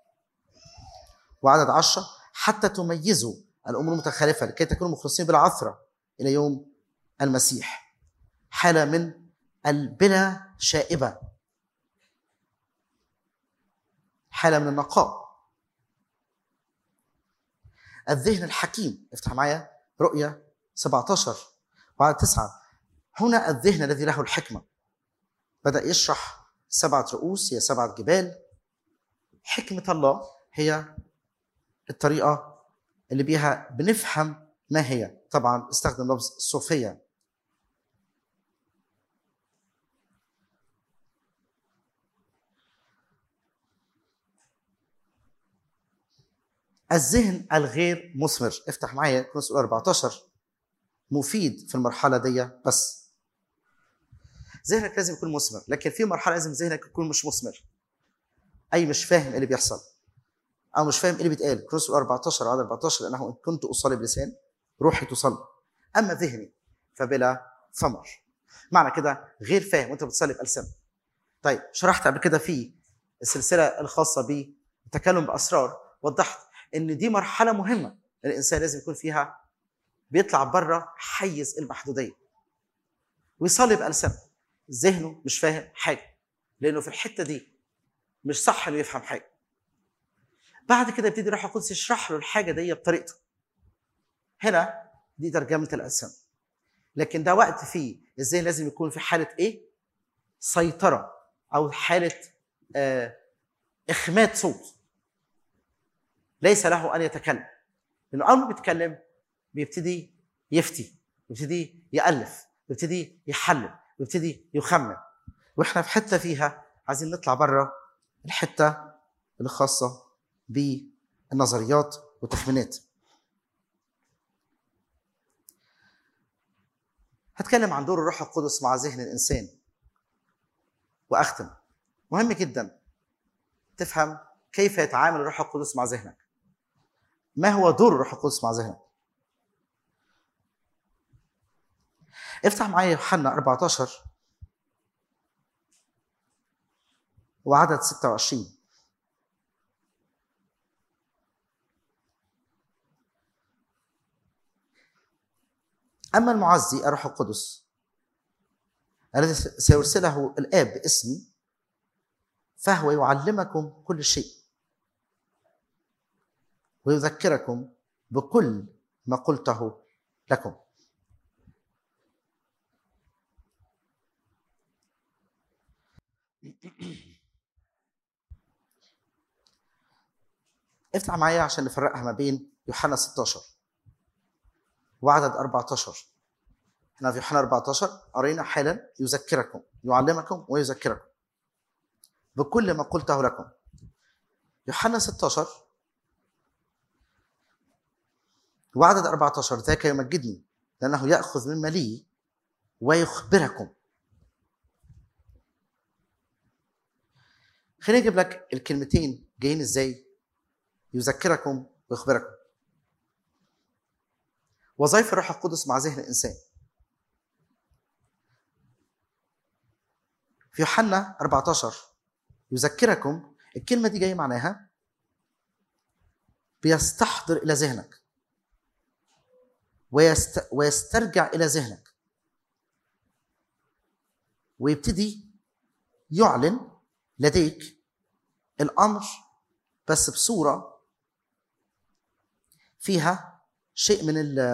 وعدد عشرة حتى تميزوا الأمور المتخالفة لكي تكونوا مخلصين بلا عثرة إلى يوم المسيح. حالة من البلا شائبة، حالة من النقاء. الذهن الحكيم. افتح معايا رؤية سبعة عشر وعدد تسعة. هنا الذهن الذي له الحكمة. بدأ يشرح سبعة رؤوس هي سبعة جبال. حكمة الله هي الطريقة اللي بيها بنفهم ما هي. طبعا استخدم لفظ صوفيا. الذهن الغير مثمر. افتح معايا كورنثوس أربعة عشر. مفيد في المرحلة دي، بس ذهنك لازم يكون مثمر، لكن في مرحلة لازم ذهنك يكون مش مثمر، أي مش فاهم إيه اللي بيحصل أو مش فاهم إيه اللي بيتقال. كورنثوس أربعة عشر عدد أربعة عشر لأنه إن كنت أصلي بلسان روحي تصلي، أما ذهني فبلا ثمر. معنى كده غير فاهم وأنت بتصلي بألسنة. طيب شرحت قبل كده في السلسله الخاصه بالتكلم باسرار وضحت ان دي مرحله مهمه الانسان لازم يكون فيها بيطلع بره حيز المحدوديه ويصلي بألسنه. ذهنه مش فاهم حاجه لانه في الحته دي مش صح انه يفهم حاجه. بعد كده يبتدي الروح القدس يشرح له الحاجه دي بطريقته. هنا دي ترجمه الألسنه. لكن ده وقت فيه الذهن لازم يكون في حاله ايه؟ سيطره او حاله آه اخماد صوت. ليس له ان يتكلم، لانه اول ما بيتكلم بيبتدي يفتي، بيبتدي يالف، بيبتدي يحلل، بيبتدي يخمن. واحنا في حته فيها عايزين نطلع بره الحته الخاصه بالنظريات والتخمينات. هتكلم عن دور الروح القدس مع ذهن الانسان واختم. مهم جدا تفهم كيف يتعامل الروح القدس مع ذهنك. ما هو دور الروح القدس مع ذهنك؟ افتح معايا يوحنا أربعة عشر وعدد ستة وعشرين. أما المعزي الروح القدس الذي سيرسله الآب باسمي فهو يعلمكم كل شيء ويذكركم بكل ما قلته لكم. افتح معايا عشان نفرقها ما بين يوحنا ستة عشر وعدد أربعة عشر. احنا في يوحنا أربعة عشر قرينا حالا يذكركم يعلمكم ويذكركم بكل ما قلته لكم. يوحنا ستة عشر وعدد أربعة عشر ذاك يمجدني لأنه يأخذ مما لي ويخبركم. خليني أجيب لك الكلمتين جايين إزاي. يذكركم ويخبركم. وظائف الروح القدس مع ذهن الإنسان. في يوحنا أربعة عشر يذكركم، الكلمة دي جاية معناها بيستحضر إلى ذهنك ويست... ويسترجع إلى ذهنك ويبتدي يعلن لديك الأمر بس بصورة فيها شيء من ال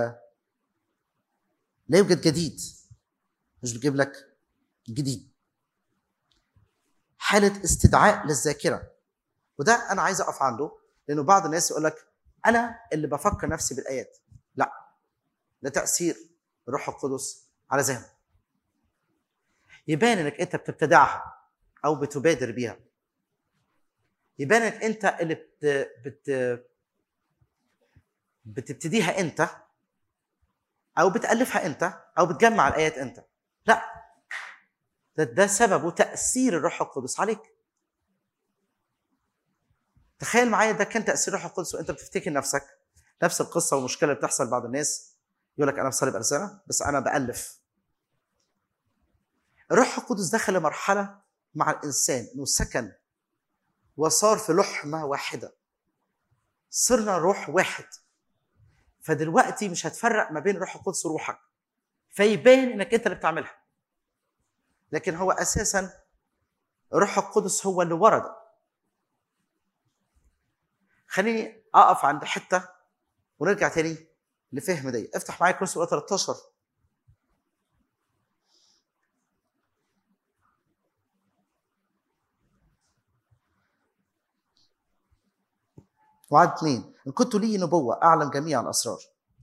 لا يوجد جديد. مش بجيب لك جديد، حالة استدعاء للذاكرة. وده أنا عايز أقف عنده لأنه بعض الناس يقول لك أنا اللي بفكر نفسي بالآيات. لا، ده تأثير الروح القدس على ذهنك. يبان إنك أنت بتبتدعها أو بتبادر بيها. يبان إنك أنت اللي بت... بت... بتبتديها أنت أو بتألفها أنت أو بتجمع الآيات أنت. لا، ده, ده سببه تأثير الروح القدس عليك. تخيل معايا ده كان تأثير الروح القدس وأنت بتفتكر نفسك. نفس القصة والمشكلة اللي بتحصل بعض الناس يقول لك أنا بصلي بألسنة بس أنا بألف. الروح القدس دخل لمرحلة مع الإنسان إنه سكن وصار في لحمة واحدة. صرنا روح واحد. فدلوقتي مش هتفرق ما بين الروح القدس وروحك، فيبان إنك أنت اللي بتعملها. لكن هو أساساً الروح القدس هو اللي ورد. خليني أقف عند حتة ونرجع تاني لفهم دي. افتح معايا كورنثوس ثلاثة عشر وعدد اثنين. إن كنت لي نبوة أعلم جميع الأسرار.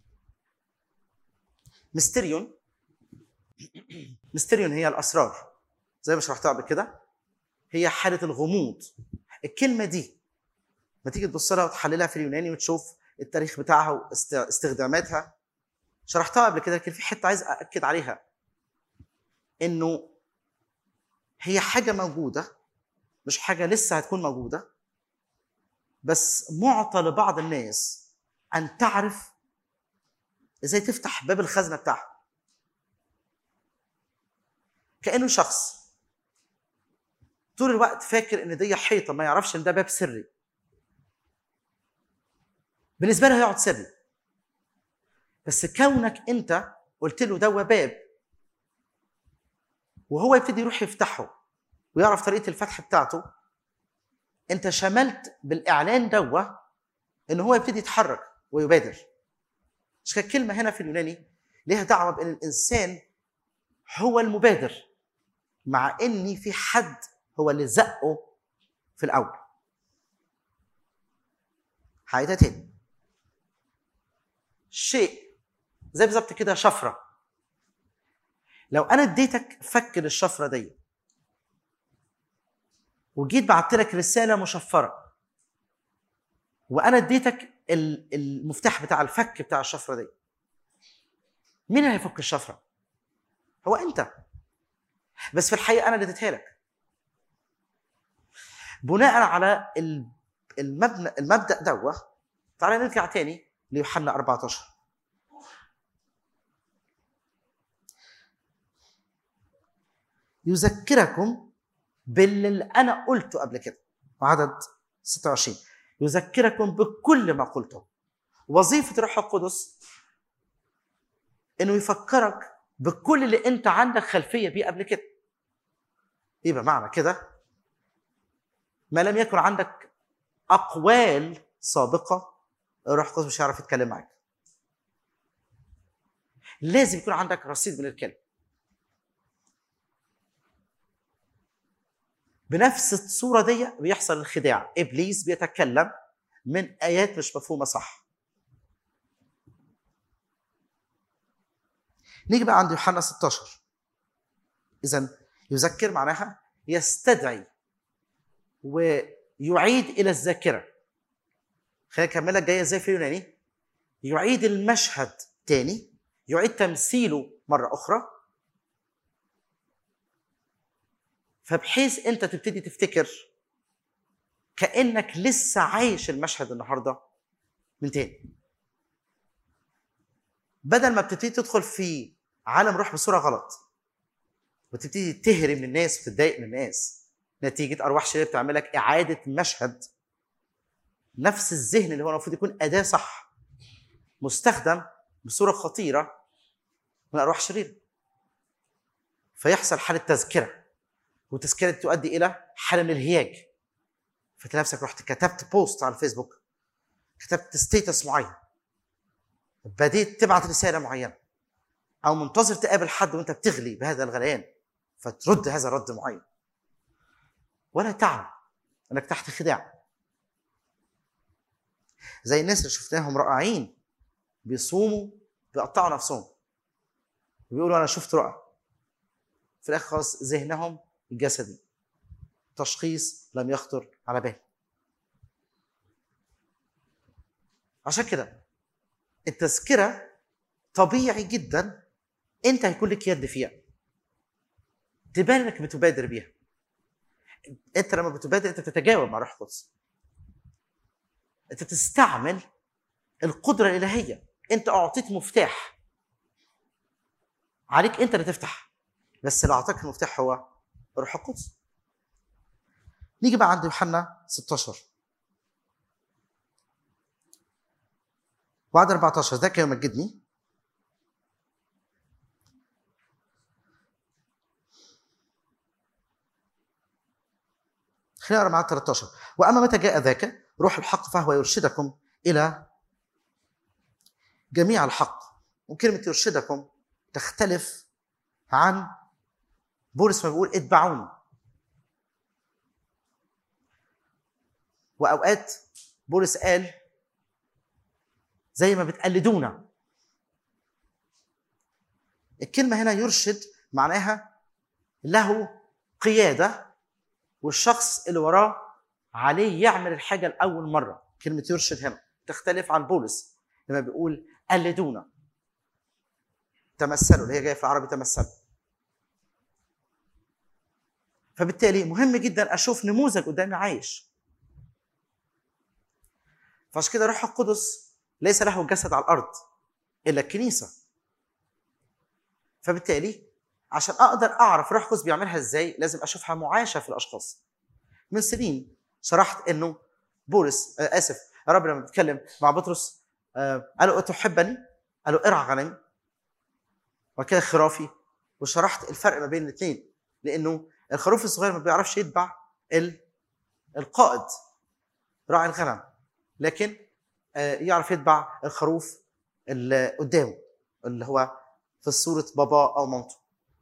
ميستيريون ميستيريون هي الأسرار زي ما شرحتها قبل كده. هي حالة الغموض. الكلمة دي ما تيجي تبص لها وتحللها في اليوناني وتشوف التاريخ بتاعها واستخداماتها شرحتها قبل كده. لكن في حتة عايز أأكد عليها، إنه هي حاجة موجودة، مش حاجة لسه هتكون موجودة، بس معطى لبعض الناس أن تعرف إزاي تفتح باب الخزنة بتاعها. كأنه شخص طول الوقت فاكر ان دي حيطه، ما يعرفش ان ده باب سري. بالنسبه له هيقعد سري، بس كونك انت قلت له ده باب وهو يبتدي يروح يفتحه ويعرف طريقه الفتح بتاعته، انت شملت بالاعلان دوه ان هو يبتدي يتحرك ويبادر. مش كده الكلمه هنا في اليوناني ليها دعوه بان الانسان هو المبادر، مع ان في حد هو اللي زقه في الاول. حاجه تاني، شيء زي بالظبط كده شفره. لو انا اديتك فك للشفره دي وجيت بعت لك رساله مشفره، وانا اديتك المفتاح بتاع الفك بتاع الشفره دي، مين اللي هيفك الشفره؟ هو انت. بس في الحقيقه انا اللي اديتها لك. بناء على المبنى المبدا دوه، تعالى نرجع تاني ليوحنا أربعة عشر. يذكركم باللي انا قلته قبل كده، عدد ستة وعشرين، يذكركم بكل ما قلته. وظيفه الروح القدس انه يفكرك بكل اللي انت عندك خلفيه بيه قبل كده. يبقى معنى كده ما لم يكن عندك اقوال سابقه، الروح القدس مش هيعرف يتكلم معاك. لازم يكون عندك رصيد من الكلام. بنفس الصوره دي بيحصل الخداع، ابليس بيتكلم من ايات مش مفهومه صح. نيجي بقى عند يوحنا ستة عشر. اذا يذكر معناها يستدعي ويعيد الى الذاكره. خلينا نكملها جايه ازاي في اليوناني. يعيد المشهد تاني، يعيد تمثيله مره اخرى، فبحيث انت تبتدي تفتكر كانك لسه عايش المشهد النهارده من تاني، بدل ما بتبتدي تدخل في عالم روح بصوره غلط وتبتدي تهري من الناس وتتضايق من الناس نتيجه ارواح شريره بتعملك اعاده مشهد. نفس الذهن اللي هو المفروض يكون اداه صح مستخدم بصوره خطيره من ارواح شريره، فيحصل حاله تذكره، وتذكره تؤدي الى حاله من الهياج. فتلاقي نفسك رحت كتبت بوست على الفيسبوك، كتبت ستيتس معين، بديت تبعت رساله معينه، او منتظر تقابل حد وانت بتغلي بهذا الغليان فترد هذا الرد معين، ولا تعلم انك تحت خداع. زي الناس اللي شفناهم رائعين بيصوموا بيقطعوا نفسهم وبيقولوا انا شفت رؤى، في الاخر خلاص ذهنهم الجسدي، تشخيص لم يخطر على بال. عشان كده التذكره طبيعي جدا انت هيكون لك يد فيها، تبان انك بتبادر بيها. انت لما بتبادر انت بتتجاوب مع روح القدس، انت بتستعمل القدره الالهيه. انت اعطيت مفتاح، عليك انت اللي تفتح، بس اللي اعطاك المفتاح هو روح القدس. نيجي بقى عند يوحنا ستة عشر وعدد أربعة عشر. ذاك يمجدني خلينا نقرا معاه ثلاثة عشر. واما متى جاء ذاك روح الحق فهو يرشدكم الى جميع الحق. وكلمه يرشدكم تختلف عن بولس ما بيقول اتبعوني. واوقات بولس قال زي ما بتقلدونا. الكلمه هنا يرشد معناها له قياده، والشخص اللي وراه عليه يعمل الحاجه لاول مره. كلمه يرشد هنا تختلف عن بولس لما بيقول قلدونا، تمثلوا، اللي هي جايه في العربي تمثلوا. فبالتالي مهم جدا اشوف نموذج قدامي عايش. فعشان كده روح القدس ليس له جسد على الارض الا الكنيسه. فبالتالي عشان اقدر اعرف روح القدس بيعملها ازاي لازم اشوفها معاشه في الاشخاص. من سنين شرحت انه بولس آه اسف يا رب لما بتكلم مع بطرس آه قال له أتحبني؟ قال له ارعى غنمي وكان خرافي، وشرحت الفرق ما بين الاثنين، لانه الخروف الصغير ما بيعرفش يتبع القائد راعي الغنم، لكن يعرف يتبع الخروف اللي قدامه اللي هو في صورة بابا أو مامته.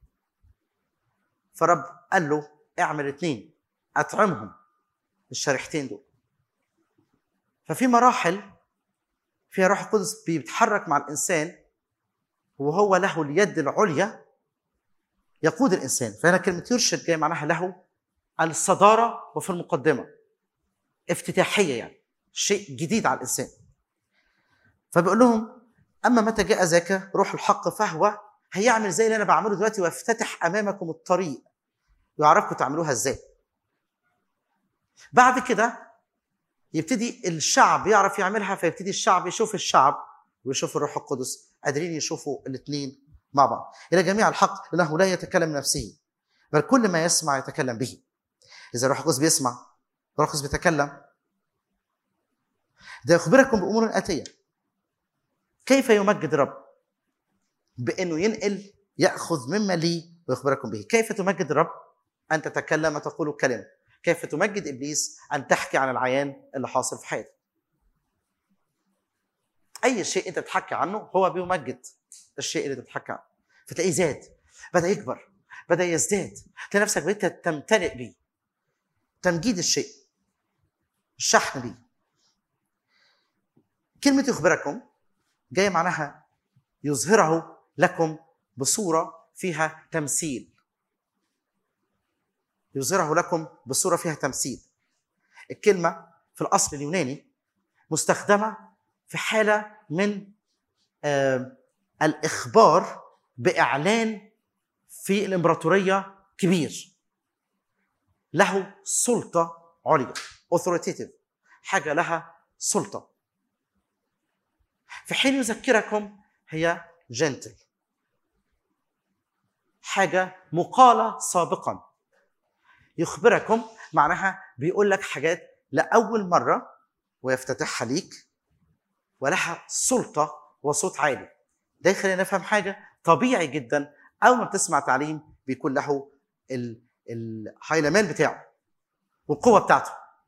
فرب قال له اعمل اثنين، أطعمهم الشريحتين دول. ففي مراحل فيها روح القدس بيتحرك مع الإنسان وهو له اليد العليا يقود الإنسان. فهنا كلمة يرشد جاي معناها له الصدارة وفي المقدمة، افتتاحية، يعني شيء جديد على الإنسان. فبيقول لهم أما متى جاء ذاك روح الحق فهو هيعمل زي اللي أنا بعمله دلوقتي ويفتتح أمامكم الطريق ويعرفكم تعملوها إزاي. بعد كده يبتدي الشعب يعرف يعملها، فيبتدي الشعب يشوف الشعب ويشوف الروح القدس، قادرين يشوفوا الاثنين مع بعض. إلى جميع الحق لأنه لا يتكلم نفسه بل كل ما يسمع يتكلم به. إذا الروح القدس بيسمع، الروح القدس بيتكلم، ده يخبركم بأمور آتية. كيف يمجد الرب؟ بأنه ينقل يأخذ مما لي ويخبركم به. كيف تمجد الرب؟ أن تتكلم وتقول كلمة. كيف تمجد إبليس؟ أن تحكي عن العيان اللي حاصل في حياتك. أي شيء أنت تحكي عنه هو بيمجد الشيء اللي تتحكي عنه، فتلاقيه زاد، بدأ يكبر، بدأ يزداد، تلاقي نفسك بدأت تمتلئ به. تمجيد الشيء، الشحن به. كلمة يخبركم جاية معناها يظهره لكم بصورة فيها تمثيل. يظهره لكم بصورة فيها تمثيل. الكلمة في الأصل اليوناني مستخدمة في حالة من آه الإخبار بإعلان في الإمبراطورية كبير، له سلطة عليا، authoritative، حاجة لها سلطة. في حين يذكركم هي جنتل، حاجة مقالة سابقا. يخبركم معناها بيقول لك حاجات لأول مرة ويفتتحها ليك، ولها سلطة وصوت عالي. ده يخلينا نفهم حاجة طبيعي جدا. أول ما بتسمع تعليم بيكون له الهيلمان بتاعه والقوة بتاعته.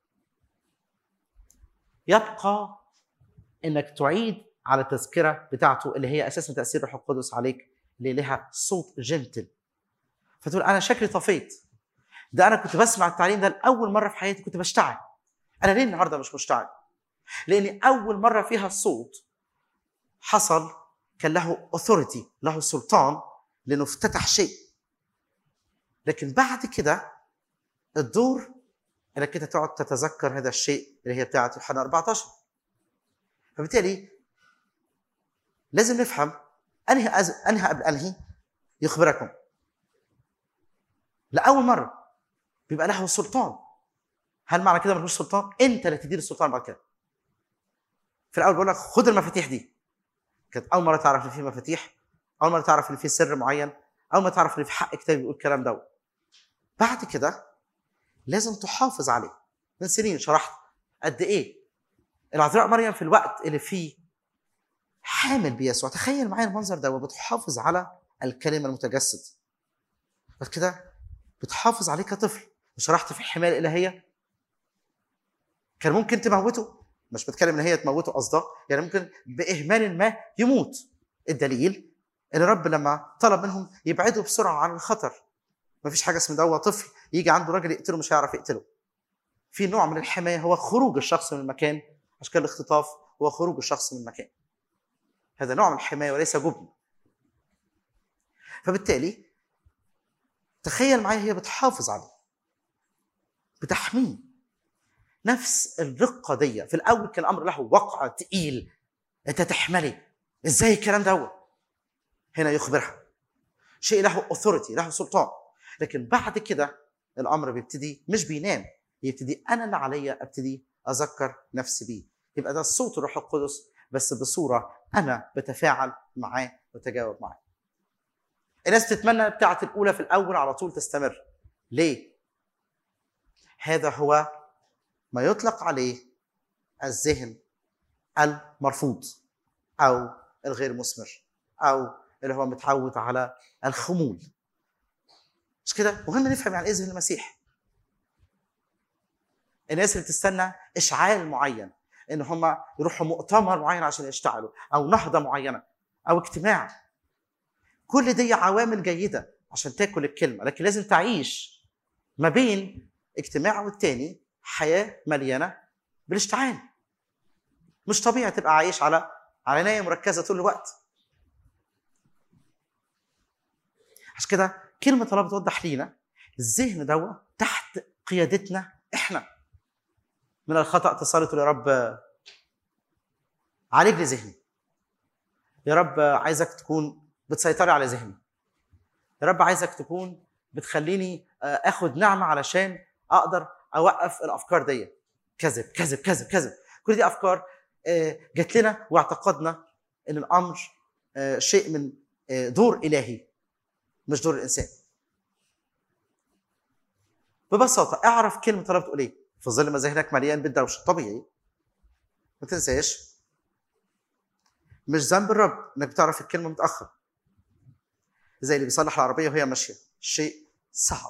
يبقى إنك تعيد على التذكرة بتاعته اللي هي أساس من تأثير الروح القدس عليك، اللي لها صوت جنتل. فتقول أنا شكلي طفيت، ده أنا كنت بسمع التعليم ده لأول مرة في حياتي كنت بشتعل. أنا ليه النهاردة مش مشتعل؟ لأني أول مرة فيها الصوت حصل كان له authority، له سلطان، لأنه افتتح شيء. لكن بعد كده الدور انك انت تقعد تتذكر هذا الشيء اللي هي بتاعه يوحنا أربعة عشر. فبالتالي لازم نفهم انهي أز... انهي قبل انهي. يخبركم لاول مره بيبقى له سلطان. هل معنى كده ملوش سلطان؟ انت اللي تدير السلطان بعد كده. في الاول بقول لك خد المفاتيح دي، كانت اول مره تعرف ان في مفاتيح، اول مره تعرف ان في سر معين، اول مره تعرف ان في حق كتاب بيقول الكلام ده. بعد كده لازم تحافظ عليه. من سنين شرحت قد ايه العذراء مريم في الوقت اللي فيه حامل بيسوع، تخيل معايا المنظر ده، وبتحافظ على الكلمه المتجسد. بس كده بتحافظ عليه كطفل. وشرحت في الحمايه الالهيه كان ممكن تموته، مش بتكلم ان هي تموته قصدها، يعني ممكن باهمال ما يموت. الدليل ان الرب لما طلب منهم يبعدوا بسرعه عن الخطر. مفيش حاجه اسمها ده طفل يجي عنده راجل يقتله مش هيعرف يقتله. في نوع من الحمايه هو خروج الشخص من المكان. اشكال الاختطاف هو خروج الشخص من المكان. هذا نوع من الحمايه وليس جبن. فبالتالي تخيل معايا هي بتحافظ عليه، بتحميه. نفس الرقه دي. في الاول كان الامر له وقع تقيل، انت تحملي ازاي الكلام ده. هنا يخبرها شيء له authority، له سلطان. لكن بعد كده الامر بيبتدي مش بينام، يبتدي انا اللي عليا ابتدي اذكر نفسي بيه. يبقى ده صوت الروح القدس بس بصوره انا بتفاعل معاه وتجاوب معاه. الناس تتمنى بتاعه الاولى في الاول على طول تستمر. ليه؟ هذا هو ما يطلق عليه الذهن المرفوض أو الغير مثمر أو اللي هو متعود على الخمول. مش كده؟ مهم نفهم يعني إيه ذهن المسيح. الناس اللي بتستنى إشعال معين، إن هم يروحوا مؤتمر معين عشان يشتغلوا، أو نهضة معينة، أو اجتماع، كل دي عوامل جيدة عشان تاكل الكلمة، لكن لازم تعيش ما بين اجتماع والتاني حياة مليانة بالاشتعال. مش طبيعي تبقى عايش على على عناية مركزة طول الوقت. عشان كده كلمة الله بتوضح لينا الذهن ده تحت قيادتنا احنا. من الخطأ تصلي تقول يا رب عالج لي ذهني، يا رب عايزك تكون بتسيطري على ذهني، يا رب عايزك تكون بتخليني اخد نعمة علشان اقدر اوقف الافكار دي. كذب كذب كذب كذب، كل دي افكار جات لنا واعتقدنا ان الامر شيء من دور الهي مش دور الانسان. ببساطه اعرف كلمه الله بتقول ايه. في ظل ما ذهنك مليان بالدوشه طبيعي ما تنساش مش ذنب الرب انك بتعرف الكلمه متاخر، زي اللي بيصلح العربيه وهي ماشيه. شيء صعب،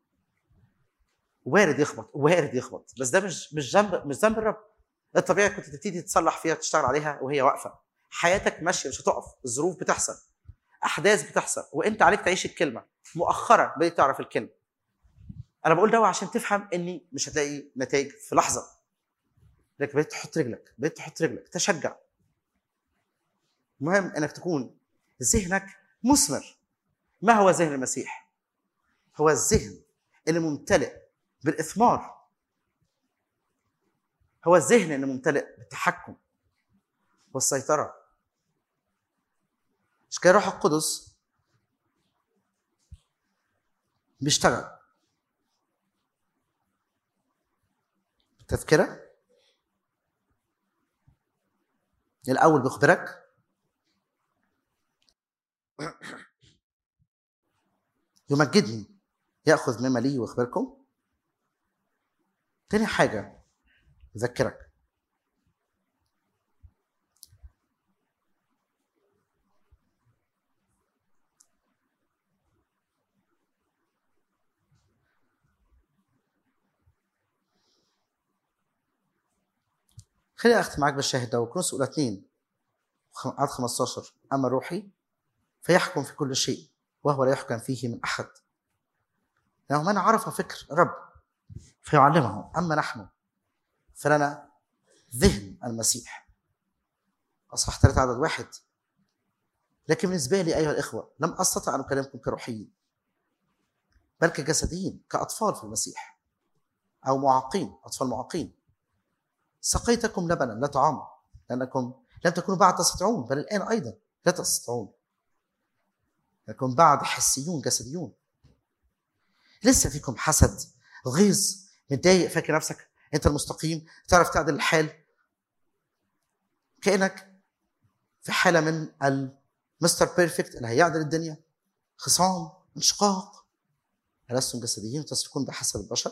وارد يخبط وارد يخبط، بس ده مش مش ذنب مش ذنب الرب. الطبيعي كنت تبتدي تصلح فيها تشتغل عليها وهي واقفه. حياتك ماشيه مش هتقف، الظروف بتحصل، احداث بتحصل، وانت عليك تعيش الكلمه. مؤخرا بديت تعرف الكلمه. انا بقول ده عشان تفهم اني مش هتلاقي نتائج في لحظه، لكن بديت تحط رجلك بديت تحط رجلك تشجع. مهم انك تكون ذهنك مثمر. ما هو ذهن المسيح؟ هو الذهن اللي ممتلئ بالاثمار، هو الذهن اللي ممتلئ بالتحكم والسيطره. مش كده روح القدس بيشتغل بالتذكره. الاول بيخبرك، يمجدني ياخذ مما لي ويخبركم. تاني حاجه يذكرك. خليني اختم معاك بالشاهد ده. وكورنثوس اولى اثنين عدد خمسة عشر، اما روحي فيحكم في كل شيء وهو لا يحكم فيه من احد، لأنه من عرف فكر رب فيعلمه، اما نحن فلنا ذهن المسيح. اصحاح ثلاثة عدد واحد. لكن بالنسبه لي ايها الاخوه لم استطع ان اكلمكم كروحيين بل كجسديين، كاطفال في المسيح، او معاقين، اطفال معاقين. سقيتكم لبنا لا طعاما، لانكم لم تكونوا بعد تستطيعون، بل الان ايضا لا تستطيعون، لكم بعد حسيون جسديون. لسه فيكم حسد، غيظ، متضايق، فاكر نفسك انت المستقيم، تعرف تعدل الحال، كانك في حاله من المستر بيرفكت اللي هيعدل الدنيا. خصام، انشقاق. ألستم جسديين تسلكون بحسب البشر؟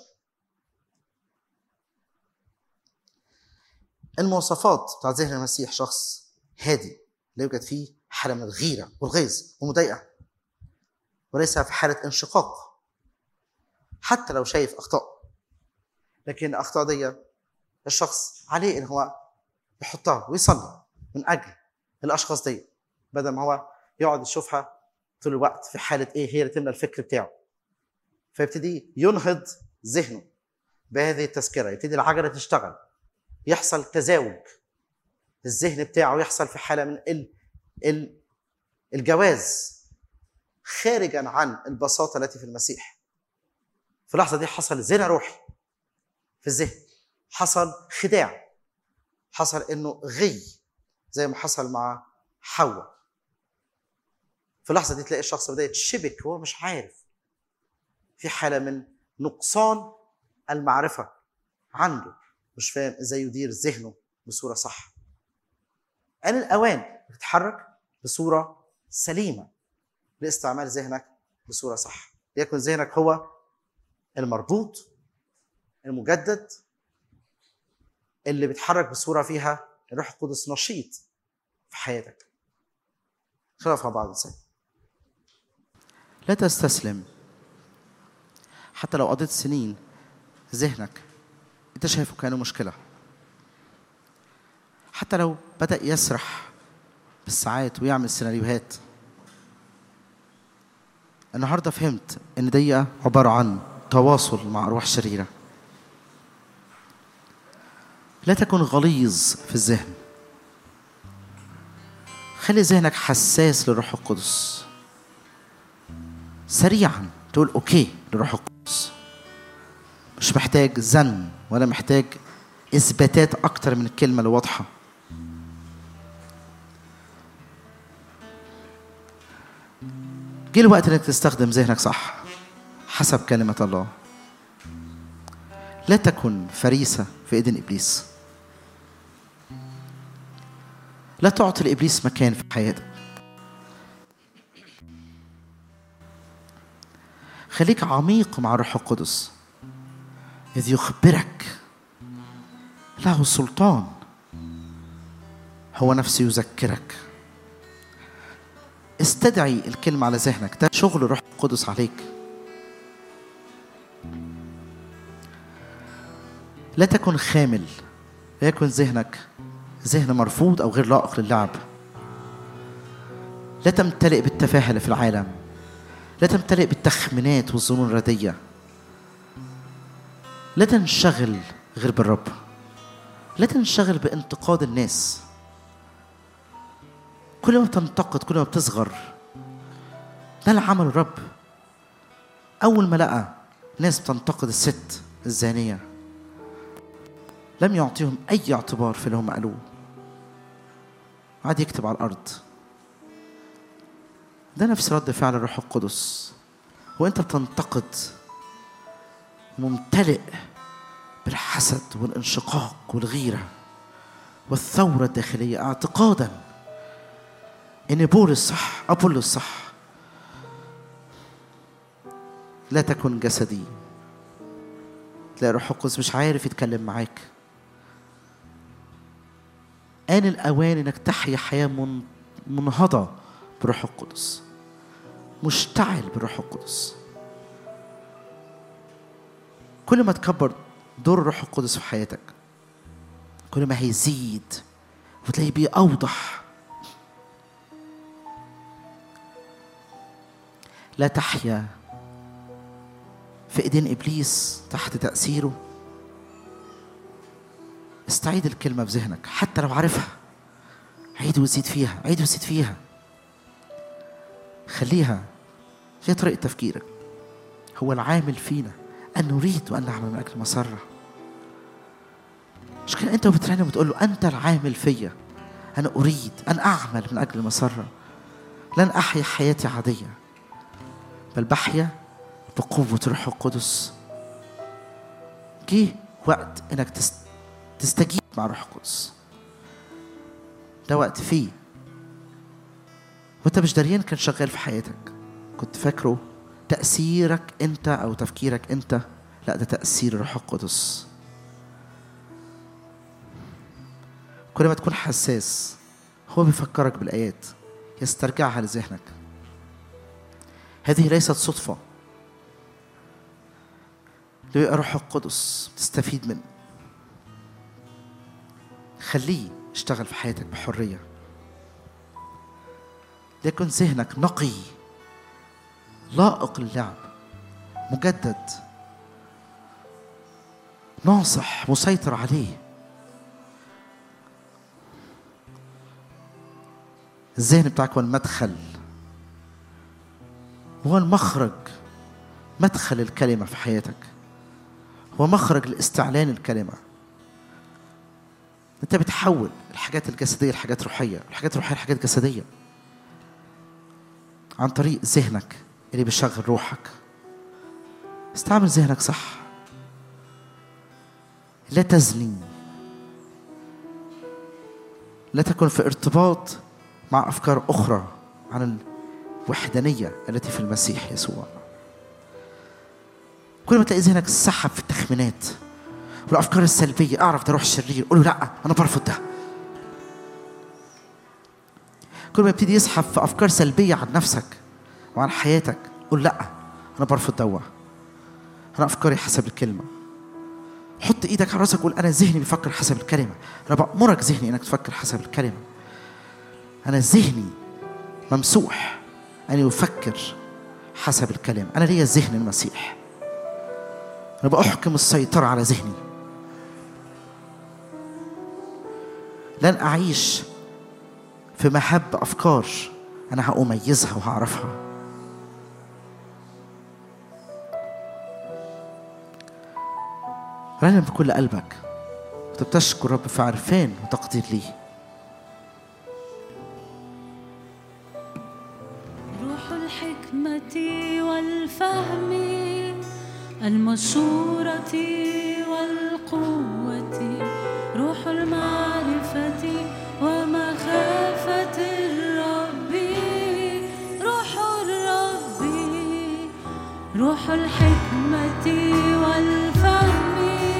المواصفات بتاع ذهن المسيح شخص هادي لا يوجد فيه حاله من الغيره والغيظ ومضايقه، وليس في حاله انشقاق حتى لو شايف اخطاء. لكن الاخطاء دي الشخص عليه ان هو يحطها ويصلي من اجل الاشخاص دي، بدل ما هو يقعد يشوفها طول الوقت في حاله ايه هي اللي تملى الفكر بتاعه. فيبتدي ينهض ذهنه بهذه التذكره، يبتدي العجله تشتغل، يحصل تزاوج، الذهن بتاعه يحصل في حاله من ال ال الجواز خارجا عن البساطه التي في المسيح. في اللحظه دي حصل زنا روحي في الذهن، حصل خداع، حصل انه غي زي ما حصل مع حواء. في اللحظه دي تلاقي الشخص بدا يتشبك وهو مش عارف، في حاله من نقصان المعرفه عنده، مش فاهم ازاي يدير ذهنه بصوره صح. آن الأوان تتحرك بصورة سليمة لاستعمال ذهنك بصورة صح. يكون ذهنك هو المربوط المجدد اللي بيتحرك بصورة فيها الروح القدس نشيط في حياتك. خلينا مع بعض نسأل. لا تستسلم حتى لو قضيت سنين ذهنك انت شايفه كأنه مشكلة، حتى لو بدأ يسرح بالساعات ويعمل سيناريوهات. النهاردة فهمت ان دي عبارة عن تواصل مع أرواح شريرة. لا تكن غليظ في الذهن، خلي ذهنك حساس للروح القدس. سريعا تقول اوكي للروح القدس، مش محتاج زن ولا محتاج اثباتات اكتر من الكلمة اللي واضحة. جه الوقت انك تستخدم ذهنك صح حسب كلمة الله. لا تكن فريسة في ايدين ابليس. لا تعطي لابليس مكان في حياتك. خليك عميق مع الروح القدس إذ يخبرك له السلطان، هو نفسه يذكرك. استدعي الكلمة على ذهنك، ده شغل الروح القدس عليك. لا تكن خامل، لا يكن ذهنك ذهن مرفوض أو غير لائق للعب. لا تمتلئ بالتفاهة اللي في العالم. لا تمتلئ بالتخمينات والظنون الردية. لا تنشغل غير بالرب. لا تنشغل بانتقاد الناس. كل ما بتنتقد كل ما بتصغر. ده اللي عمل الرب. أول ما لقى ناس بتنتقد الست الزانية لم يعطيهم أي اعتبار في اللي هم قالوه، قعد يكتب على الأرض. ده نفس رد فعل الروح القدس. وانت بتنتقد ممتلئ بالحسد والانشقاق والغيرة والثورة الداخلية، اعتقادا ان بولس صح أبولس صح. لا تكن جسدي. تلاقي الروح القدس مش عارف يتكلم معاك. آن الأوان انك تحيا حياة منهضة بروح القدس، مشتعل بروح القدس. كل ما تكبر دور الروح القدس في حياتك كل ما هيزيد وتلاقيه بيأوضح. لا تحيا في ايدين ابليس تحت تأثيره. استعيد الكلمة بذهنك حتى لو عارفها، عيد وزيد فيها، عيد وزيد فيها. خليها هي طريقة تفكيرك. هو العامل فينا أن نريد وأن نعمل من أجل مسرة. مش كده أنت وبترنم وتقول له أنت العامل فيا، أنا أريد أن أعمل من أجل مسرة. لن أحيا حياتي عادية بل بحيا بقوة روح القدس. جه وقت إنك تستجيب مع روح القدس. ده وقت فيه وانت مش داريان كان شغال في حياتك. كنت فاكره تأثيرك انت او تفكيرك انت، لا ده تأثير روح القدس. كل ما تكون حساس هو بيفكرك بالآيات، يسترجعها لذهنك. هذه ليست صدفة. لو يبقى روح القدس تستفيد منه. خليه يشتغل في حياتك بحرية. ليكن ذهنك نقي لائق للعب، مجدد ناصح مسيطر عليه. الذهن بتاعك هو المدخل، هو المخرج، مدخل الكلمة في حياتك، هو مخرج لاستعلان الكلمة. انت بتحول الحاجات الجسدية لحاجات روحية، الحاجات الروحية لحاجات جسدية عن طريق ذهنك اللي بيشغل روحك. استعمل ذهنك صح. لا تزني. لا تكن في ارتباط مع أفكار أخرى عن الوحدانية التي في المسيح يسوع. كل ما تلاقي ذهنك سحب في التخمينات والأفكار السلبية أعرف ده روح شرير، قول له لأ أنا برفض ده. كل ما يبتدي يسحب في أفكار سلبية عن نفسك وعن حياتك، قول لأ أنا برفض دوا، أنا أفكاري حسب الكلمة. حط إيدك على راسك وقول أنا ذهني بيفكر حسب الكلمة. أنا بأمرك ذهني إنك تفكر حسب الكلمة. أنا ذهني ممسوح أن يفكر حسب الكلمة. أنا ليا ذهن المسيح. أنا بأحكم السيطرة على ذهني. لن أعيش في مهب أفكار، أنا هأميزها وهعرفها. رنم بكل قلبك وتبتشكر رب في عرفان وتقدير ليه. روح الحكمة والفهم المشورة والقوة، روح المعرفة ومخافة الرب، روح الرب، روح الحكمة والفهم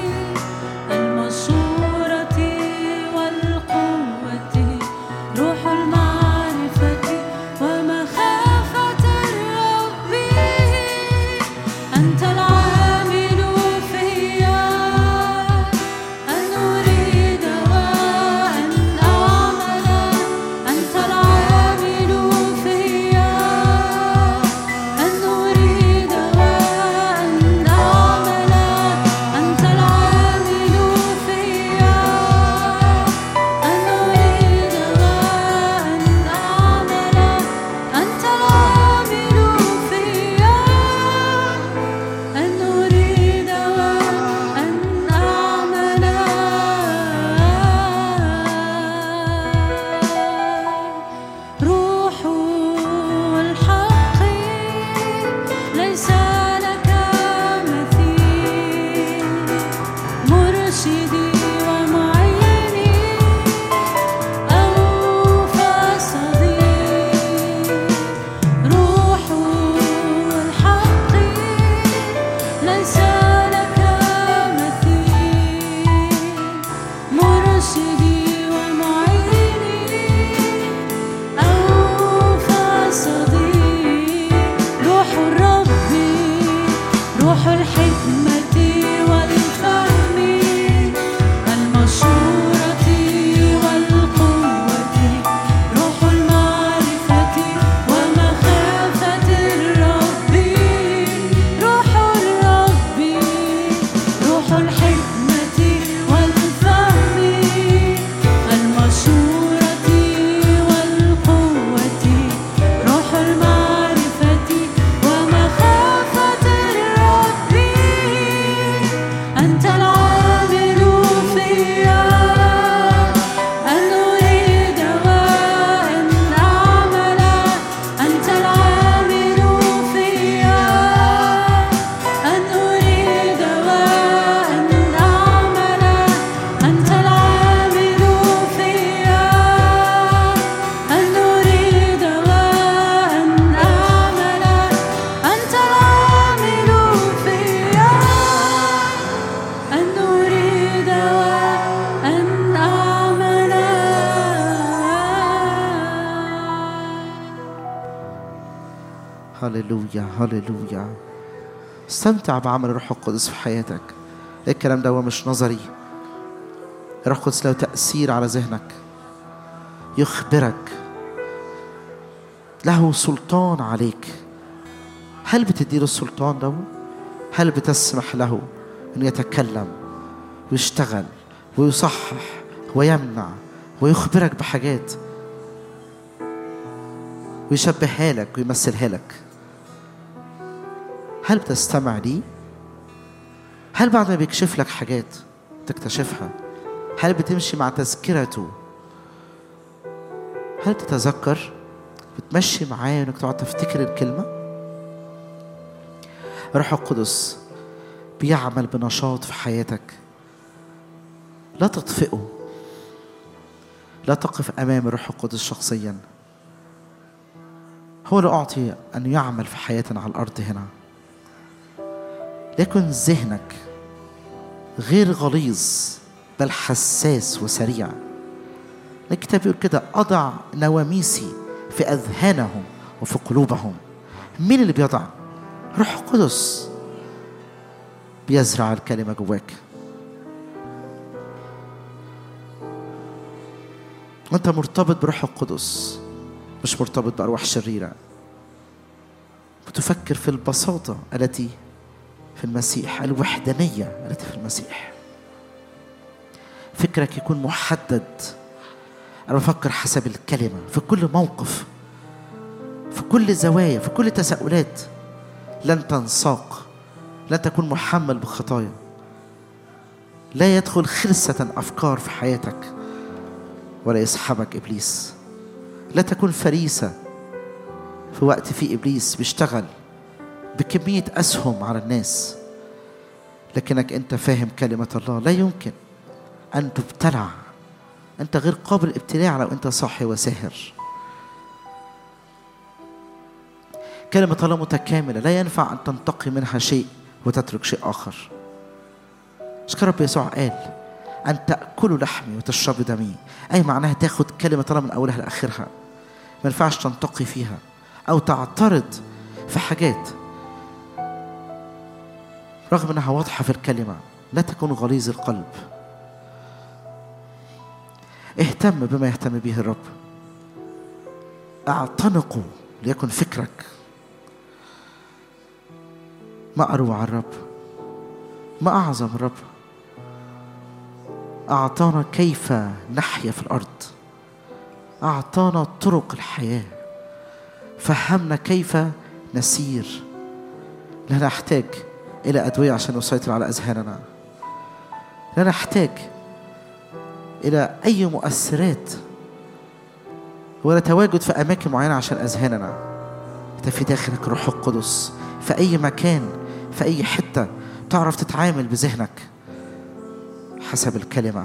المشورة والقوة، روح المعرفة ومخافة الرب. أنت العامل فيا أن أريد وأن أعمل، أنت العامل فيا أن أريد وأن أعمل، أنت العامل فيا أن أريد وأن أعمل، أنت العامل فيا أن أريد وأن أعمل. روح الحق ليس لك مثيل، مرشدي ومعيني أوفى صديق. روح الحق ليس لك مثيل، مرشدي ومعيني أوفى صديق. روح الرب، روح الحكمة والفهم المشورة والقوة، روح المعرفة ومخافة الرب، روح الرب، روح الحكمة والفهم المشورة والقوة، روح المعرفة ومخافة الرب. أنت العامل فيا أن أريد وأن أعمل، أنت العامل فيا أن أريد وأن أعمل، أنت العامل فيا أن أريد وأن أعمل، أنت العامل فيا أن أريد وأن أعمل. هللويا هللويا. استمتع بعمل الروح القدس في حياتك. الكلام ده هو مش نظري. الروح القدس له تأثير على ذهنك، يخبرك، له سلطان عليك. هل بتديله السلطان ده؟ هل بتسمح له أن يتكلم ويشتغل ويصحح ويمنع ويخبرك بحاجات ويشبهها لك ويمثلها لك؟ هل بتستمع ليه؟ هل بعد ما بيكشف لك حاجات تكتشفها؟ هل بتمشي مع تذكرته؟ هل بتتذكر؟ بتمشي معاه انك تقعد تفتكر الكلمة؟ الروح القدس بيعمل بنشاط في حياتك. لا تطفئه. لا تقف أمام الروح القدس شخصيا. هو اللي أعطي أن يعمل في حياتنا على الأرض هنا. لكن ذهنك غير غليظ بل حساس وسريع. الكتاب يقول كده: أضع نواميسي في أذهانهم وفي قلوبهم. مين اللي بيضع؟ روح القدس بيزرع الكلمة جواك. وانت مرتبط بروح القدس، مش مرتبط بأرواح شريرة. بتفكر في البساطة التي في المسيح، الوحدانية التي في المسيح. فكرك يكون محدد. أنا بفكر حسب الكلمة في كل موقف، في كل زوايا، في كل تساؤلات. لن تنساق، لن تكون محمل بخطايا. لا يدخل خلسة أفكار في حياتك ولا يسحبك إبليس. لا تكون فريسة في وقت فيه إبليس بيشتغل بكمية أسهم على الناس، لكنك أنت فاهم كلمة الله. لا يمكن أن تبتلع. أنت غير قابل للابتلاع لو أنت صاحي وساهر. كلمة الله متكاملة، لا ينفع أن تنتقي منها شيء وتترك شيء آخر. مش كده رب يسوع قال: أن تأكلوا لحمي وتشربوا دمي، أي معناها تاخد كلمة الله من أولها لآخرها. ما ينفعش تنتقي فيها أو تعترض في حاجات رغم أنها واضحة في الكلمة. لا تكون غليظ القلب. اهتم بما يهتم به الرب. اعتنقوا ليكن فكرك. ما أروع الرب، ما أعظم الرب. أعطانا كيف نحيا في الأرض، أعطانا طرق الحياة، فهمنا كيف نسير. لا نحتاج إلى أدوية عشان نسيطر على أذهاننا. لا نحتاج إلى أي مؤثرات ولا تواجد في أماكن معينة عشان أذهاننا. أنت في داخلك روح القدس. في أي مكان، في أي حتة تعرف تتعامل بذهنك حسب الكلمة.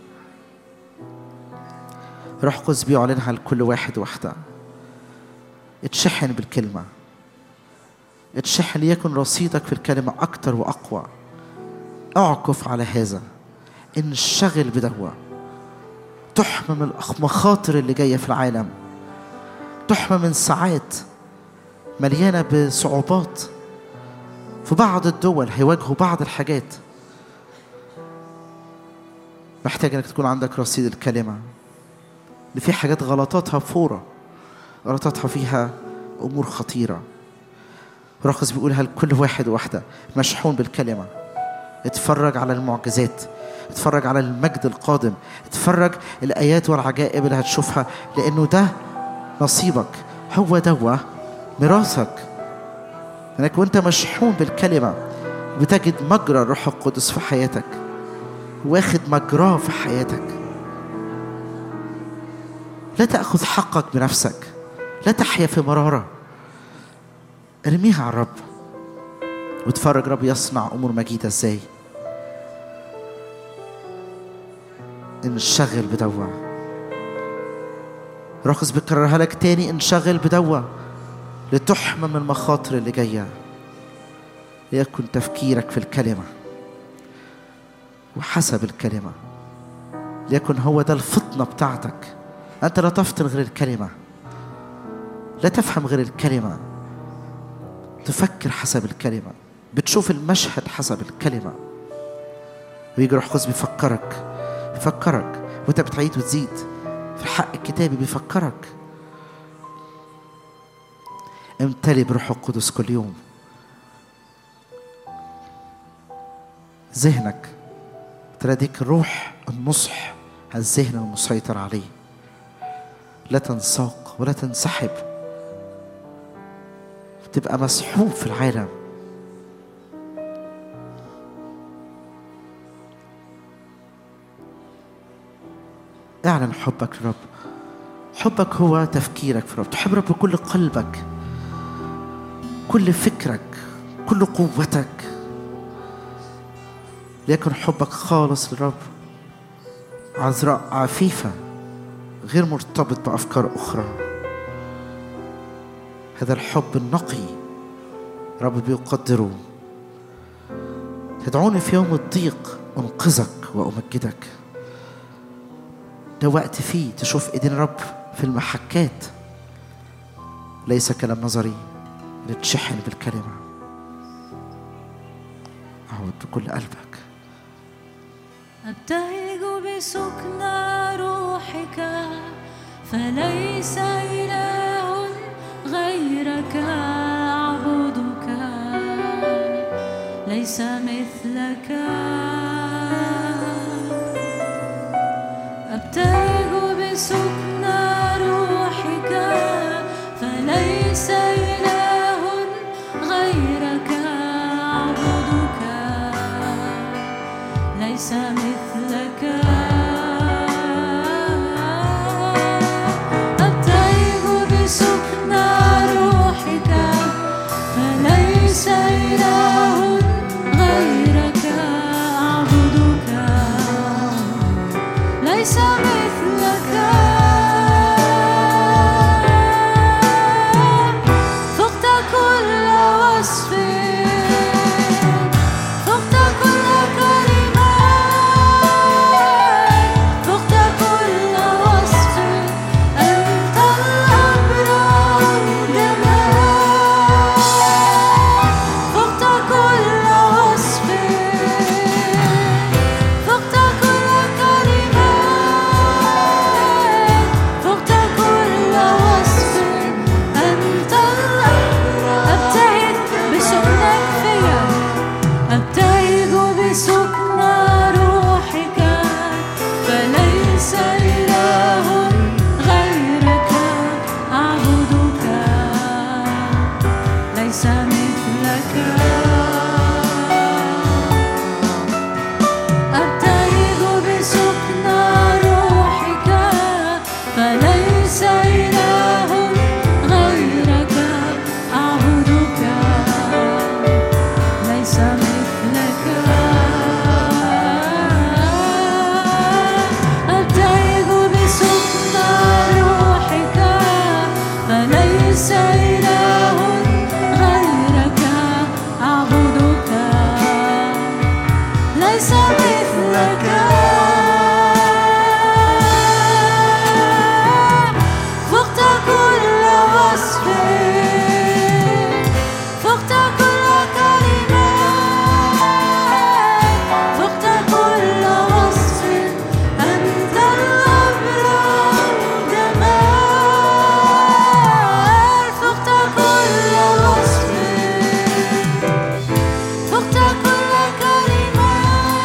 روح القدس بيعلنها لكل واحد واحدة. اتشحن بالكلمة، اتشحن ليكن رصيدك في الكلمة أكتر وأقوى. اعكف على هذا، انشغل بدوا. تحمى من المخاطر اللي جاية في العالم، تحمى من ساعات مليانة بصعوبات. في بعض الدول هيواجهوا بعض الحاجات. محتاج انك تكون عندك رصيد الكلمة، اللي في حاجات غلطاتها فورة، غلطاتها فيها أمور خطيرة. رخص بيقولها لكل واحد واحدة مشحون بالكلمة. اتفرج على المعجزات، اتفرج على المجد القادم، اتفرج الآيات والعجائب اللي هتشوفها، لأنه ده نصيبك. هو دوا ميراثك. لأنك وانت مشحون بالكلمة بتجد مجرى الروح القدس في حياتك، واخد مجراه في حياتك. لا تأخذ حقك بنفسك، لا تحيا في مرارة. ارميها على الرب وتفرج رب يصنع أمور مجيدة ازاي. انشغل بدوا. رخص بكررها لك تاني، انشغل بدوا لتحمى من المخاطر اللي جاية. ليكن تفكيرك في الكلمة وحسب الكلمة. ليكن هو ده الفطنة بتاعتك. أنت لا تفطن غير الكلمة، لا تفهم غير الكلمة، تفكر حسب الكلمة، بتشوف المشهد حسب الكلمة. ويجي روح القدس بيفكرك بيفكرك وانت بتعيد وتزيد في الحق الكتابي. بيفكرك. امتلي بروح القدس كل يوم. ذهنك تراديك الروح النصح، الذهن المسيطر عليه. لا تنساق ولا تنسحب، تبقى مسحوب في العالم. اعلن حبك للرب. حبك هو تفكيرك في الرب. تحب الرب بكل قلبك، كل فكرك، كل قوتك. ليكن حبك خالص للرب، عذراء عفيفة غير مرتبط بأفكار أخرى. هذا الحب النقي رب بيقدره. تدعوني في يوم الضيق أنقذك وأمجدك. ده وقت فيه تشوف إيدين رب في المحكات، ليس كلام نظري اللي تشحن بالكلمة. أعود بكل قلبك. أبتهج بسكنى روحك، فليس إله غيرك أعبدك، ليس مثلك. أبتهج بسكنى روحك، فليس إله غيرك أعبدك، ليس مثلك. أبتهج بسكنى روحك، فليس إله غيرك أعبدك، ليس مثلك. فقت كل وصف، فقت كل كلمة، فقت كل وصف. أنت الأبرار جمال، فقت كل وصف، فقت كل كلمة، فقت كل وصف. أنت الأبرار. أبتهج بسكنك فيا، أبتهج بسكنى روحك، فليس إله غيرك أعبدك، ليس مثلك. أبتهج بسكنى روحك، فليس إله غيرك أعبدك، ليس مثلك. أبتهج بسكنى روحك، فليس إله غيرك أعبدك، ليس مثلك. فقت كل وصف، فقت كل كلمة، فقت كل وصف. أنت الأبرار جمال، فقت كل وصف، فقت كل كلمة،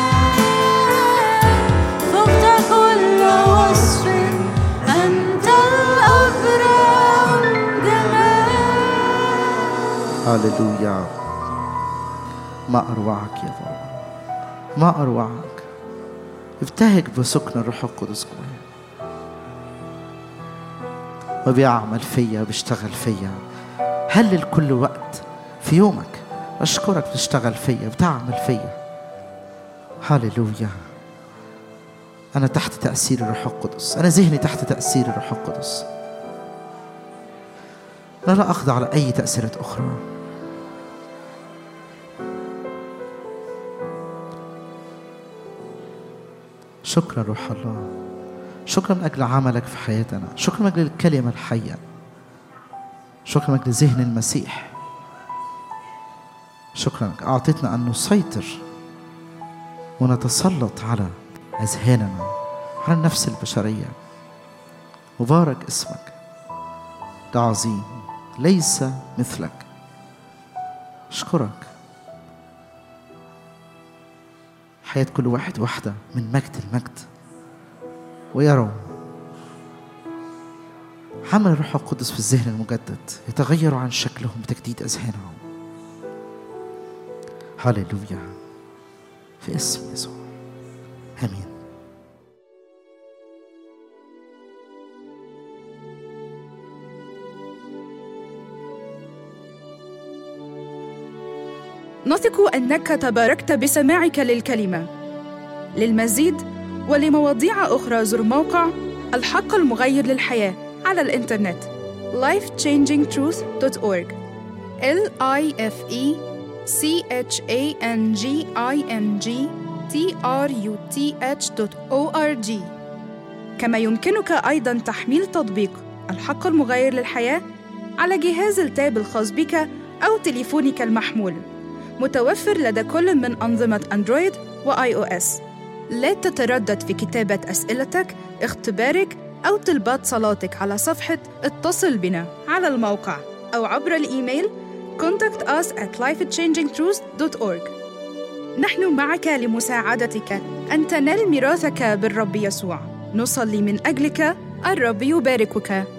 فقت كل وصف. أنت الأبرار جمال. هاليلويا. ما أروعك يا بابا، ما أروعك. ابتهج بسكن الروح القدس جوايا، وبيعمل فيا، بيشتغل فيا. هلل كل وقت في يومك. أشكرك بتشتغل فيا، بتعمل فيا. هاليلويا. أنا تحت تأثير الروح القدس، أنا ذهني تحت تأثير الروح القدس. لا لا أخضع لأي تأثيرات أخرى. شكرا روح الله، شكرا من أجل عملك في حياتنا، شكرا من أجل الكلمة الحية، شكرا من أجل ذهن المسيح. شكرا أنك أعطيتنا أن نسيطر ونتسلط على أذهاننا، على النفس البشرية. مبارك اسمك، ده عظيم، ليس مثلك. أشكرك. حياة كل واحد واحدة من مجد المجد، ويروا عمل الروح القدس في الذهن المجدد، يتغيروا عن شكلهم بتجديد أذهانهم. هاليلويا، في اسم يسوع، آمين. نثق أنك تباركت بسماعك للكلمة. للمزيد ولمواضيع أخرى زر موقع الحق المغير للحياة على الإنترنت life changing truth dot org. L I F E C H A N G I N G T R U T H دوت أو آر جي. كما يمكنك أيضاً تحميل تطبيق الحق المغير للحياة على جهاز التاب الخاص بك أو تليفونك المحمول، متوفر لدى كل من أنظمة أندرويد وآي أو إس. لا تتردد في كتابة أسئلتك، اختبارك أو طلبات صلاتك على صفحة اتصل بنا على الموقع أو عبر الإيميل contact us at life changing truth dot org. نحن معك لمساعدتك أن تنال ميراثك بالرب يسوع. نصلي من أجلك. الرب يباركك.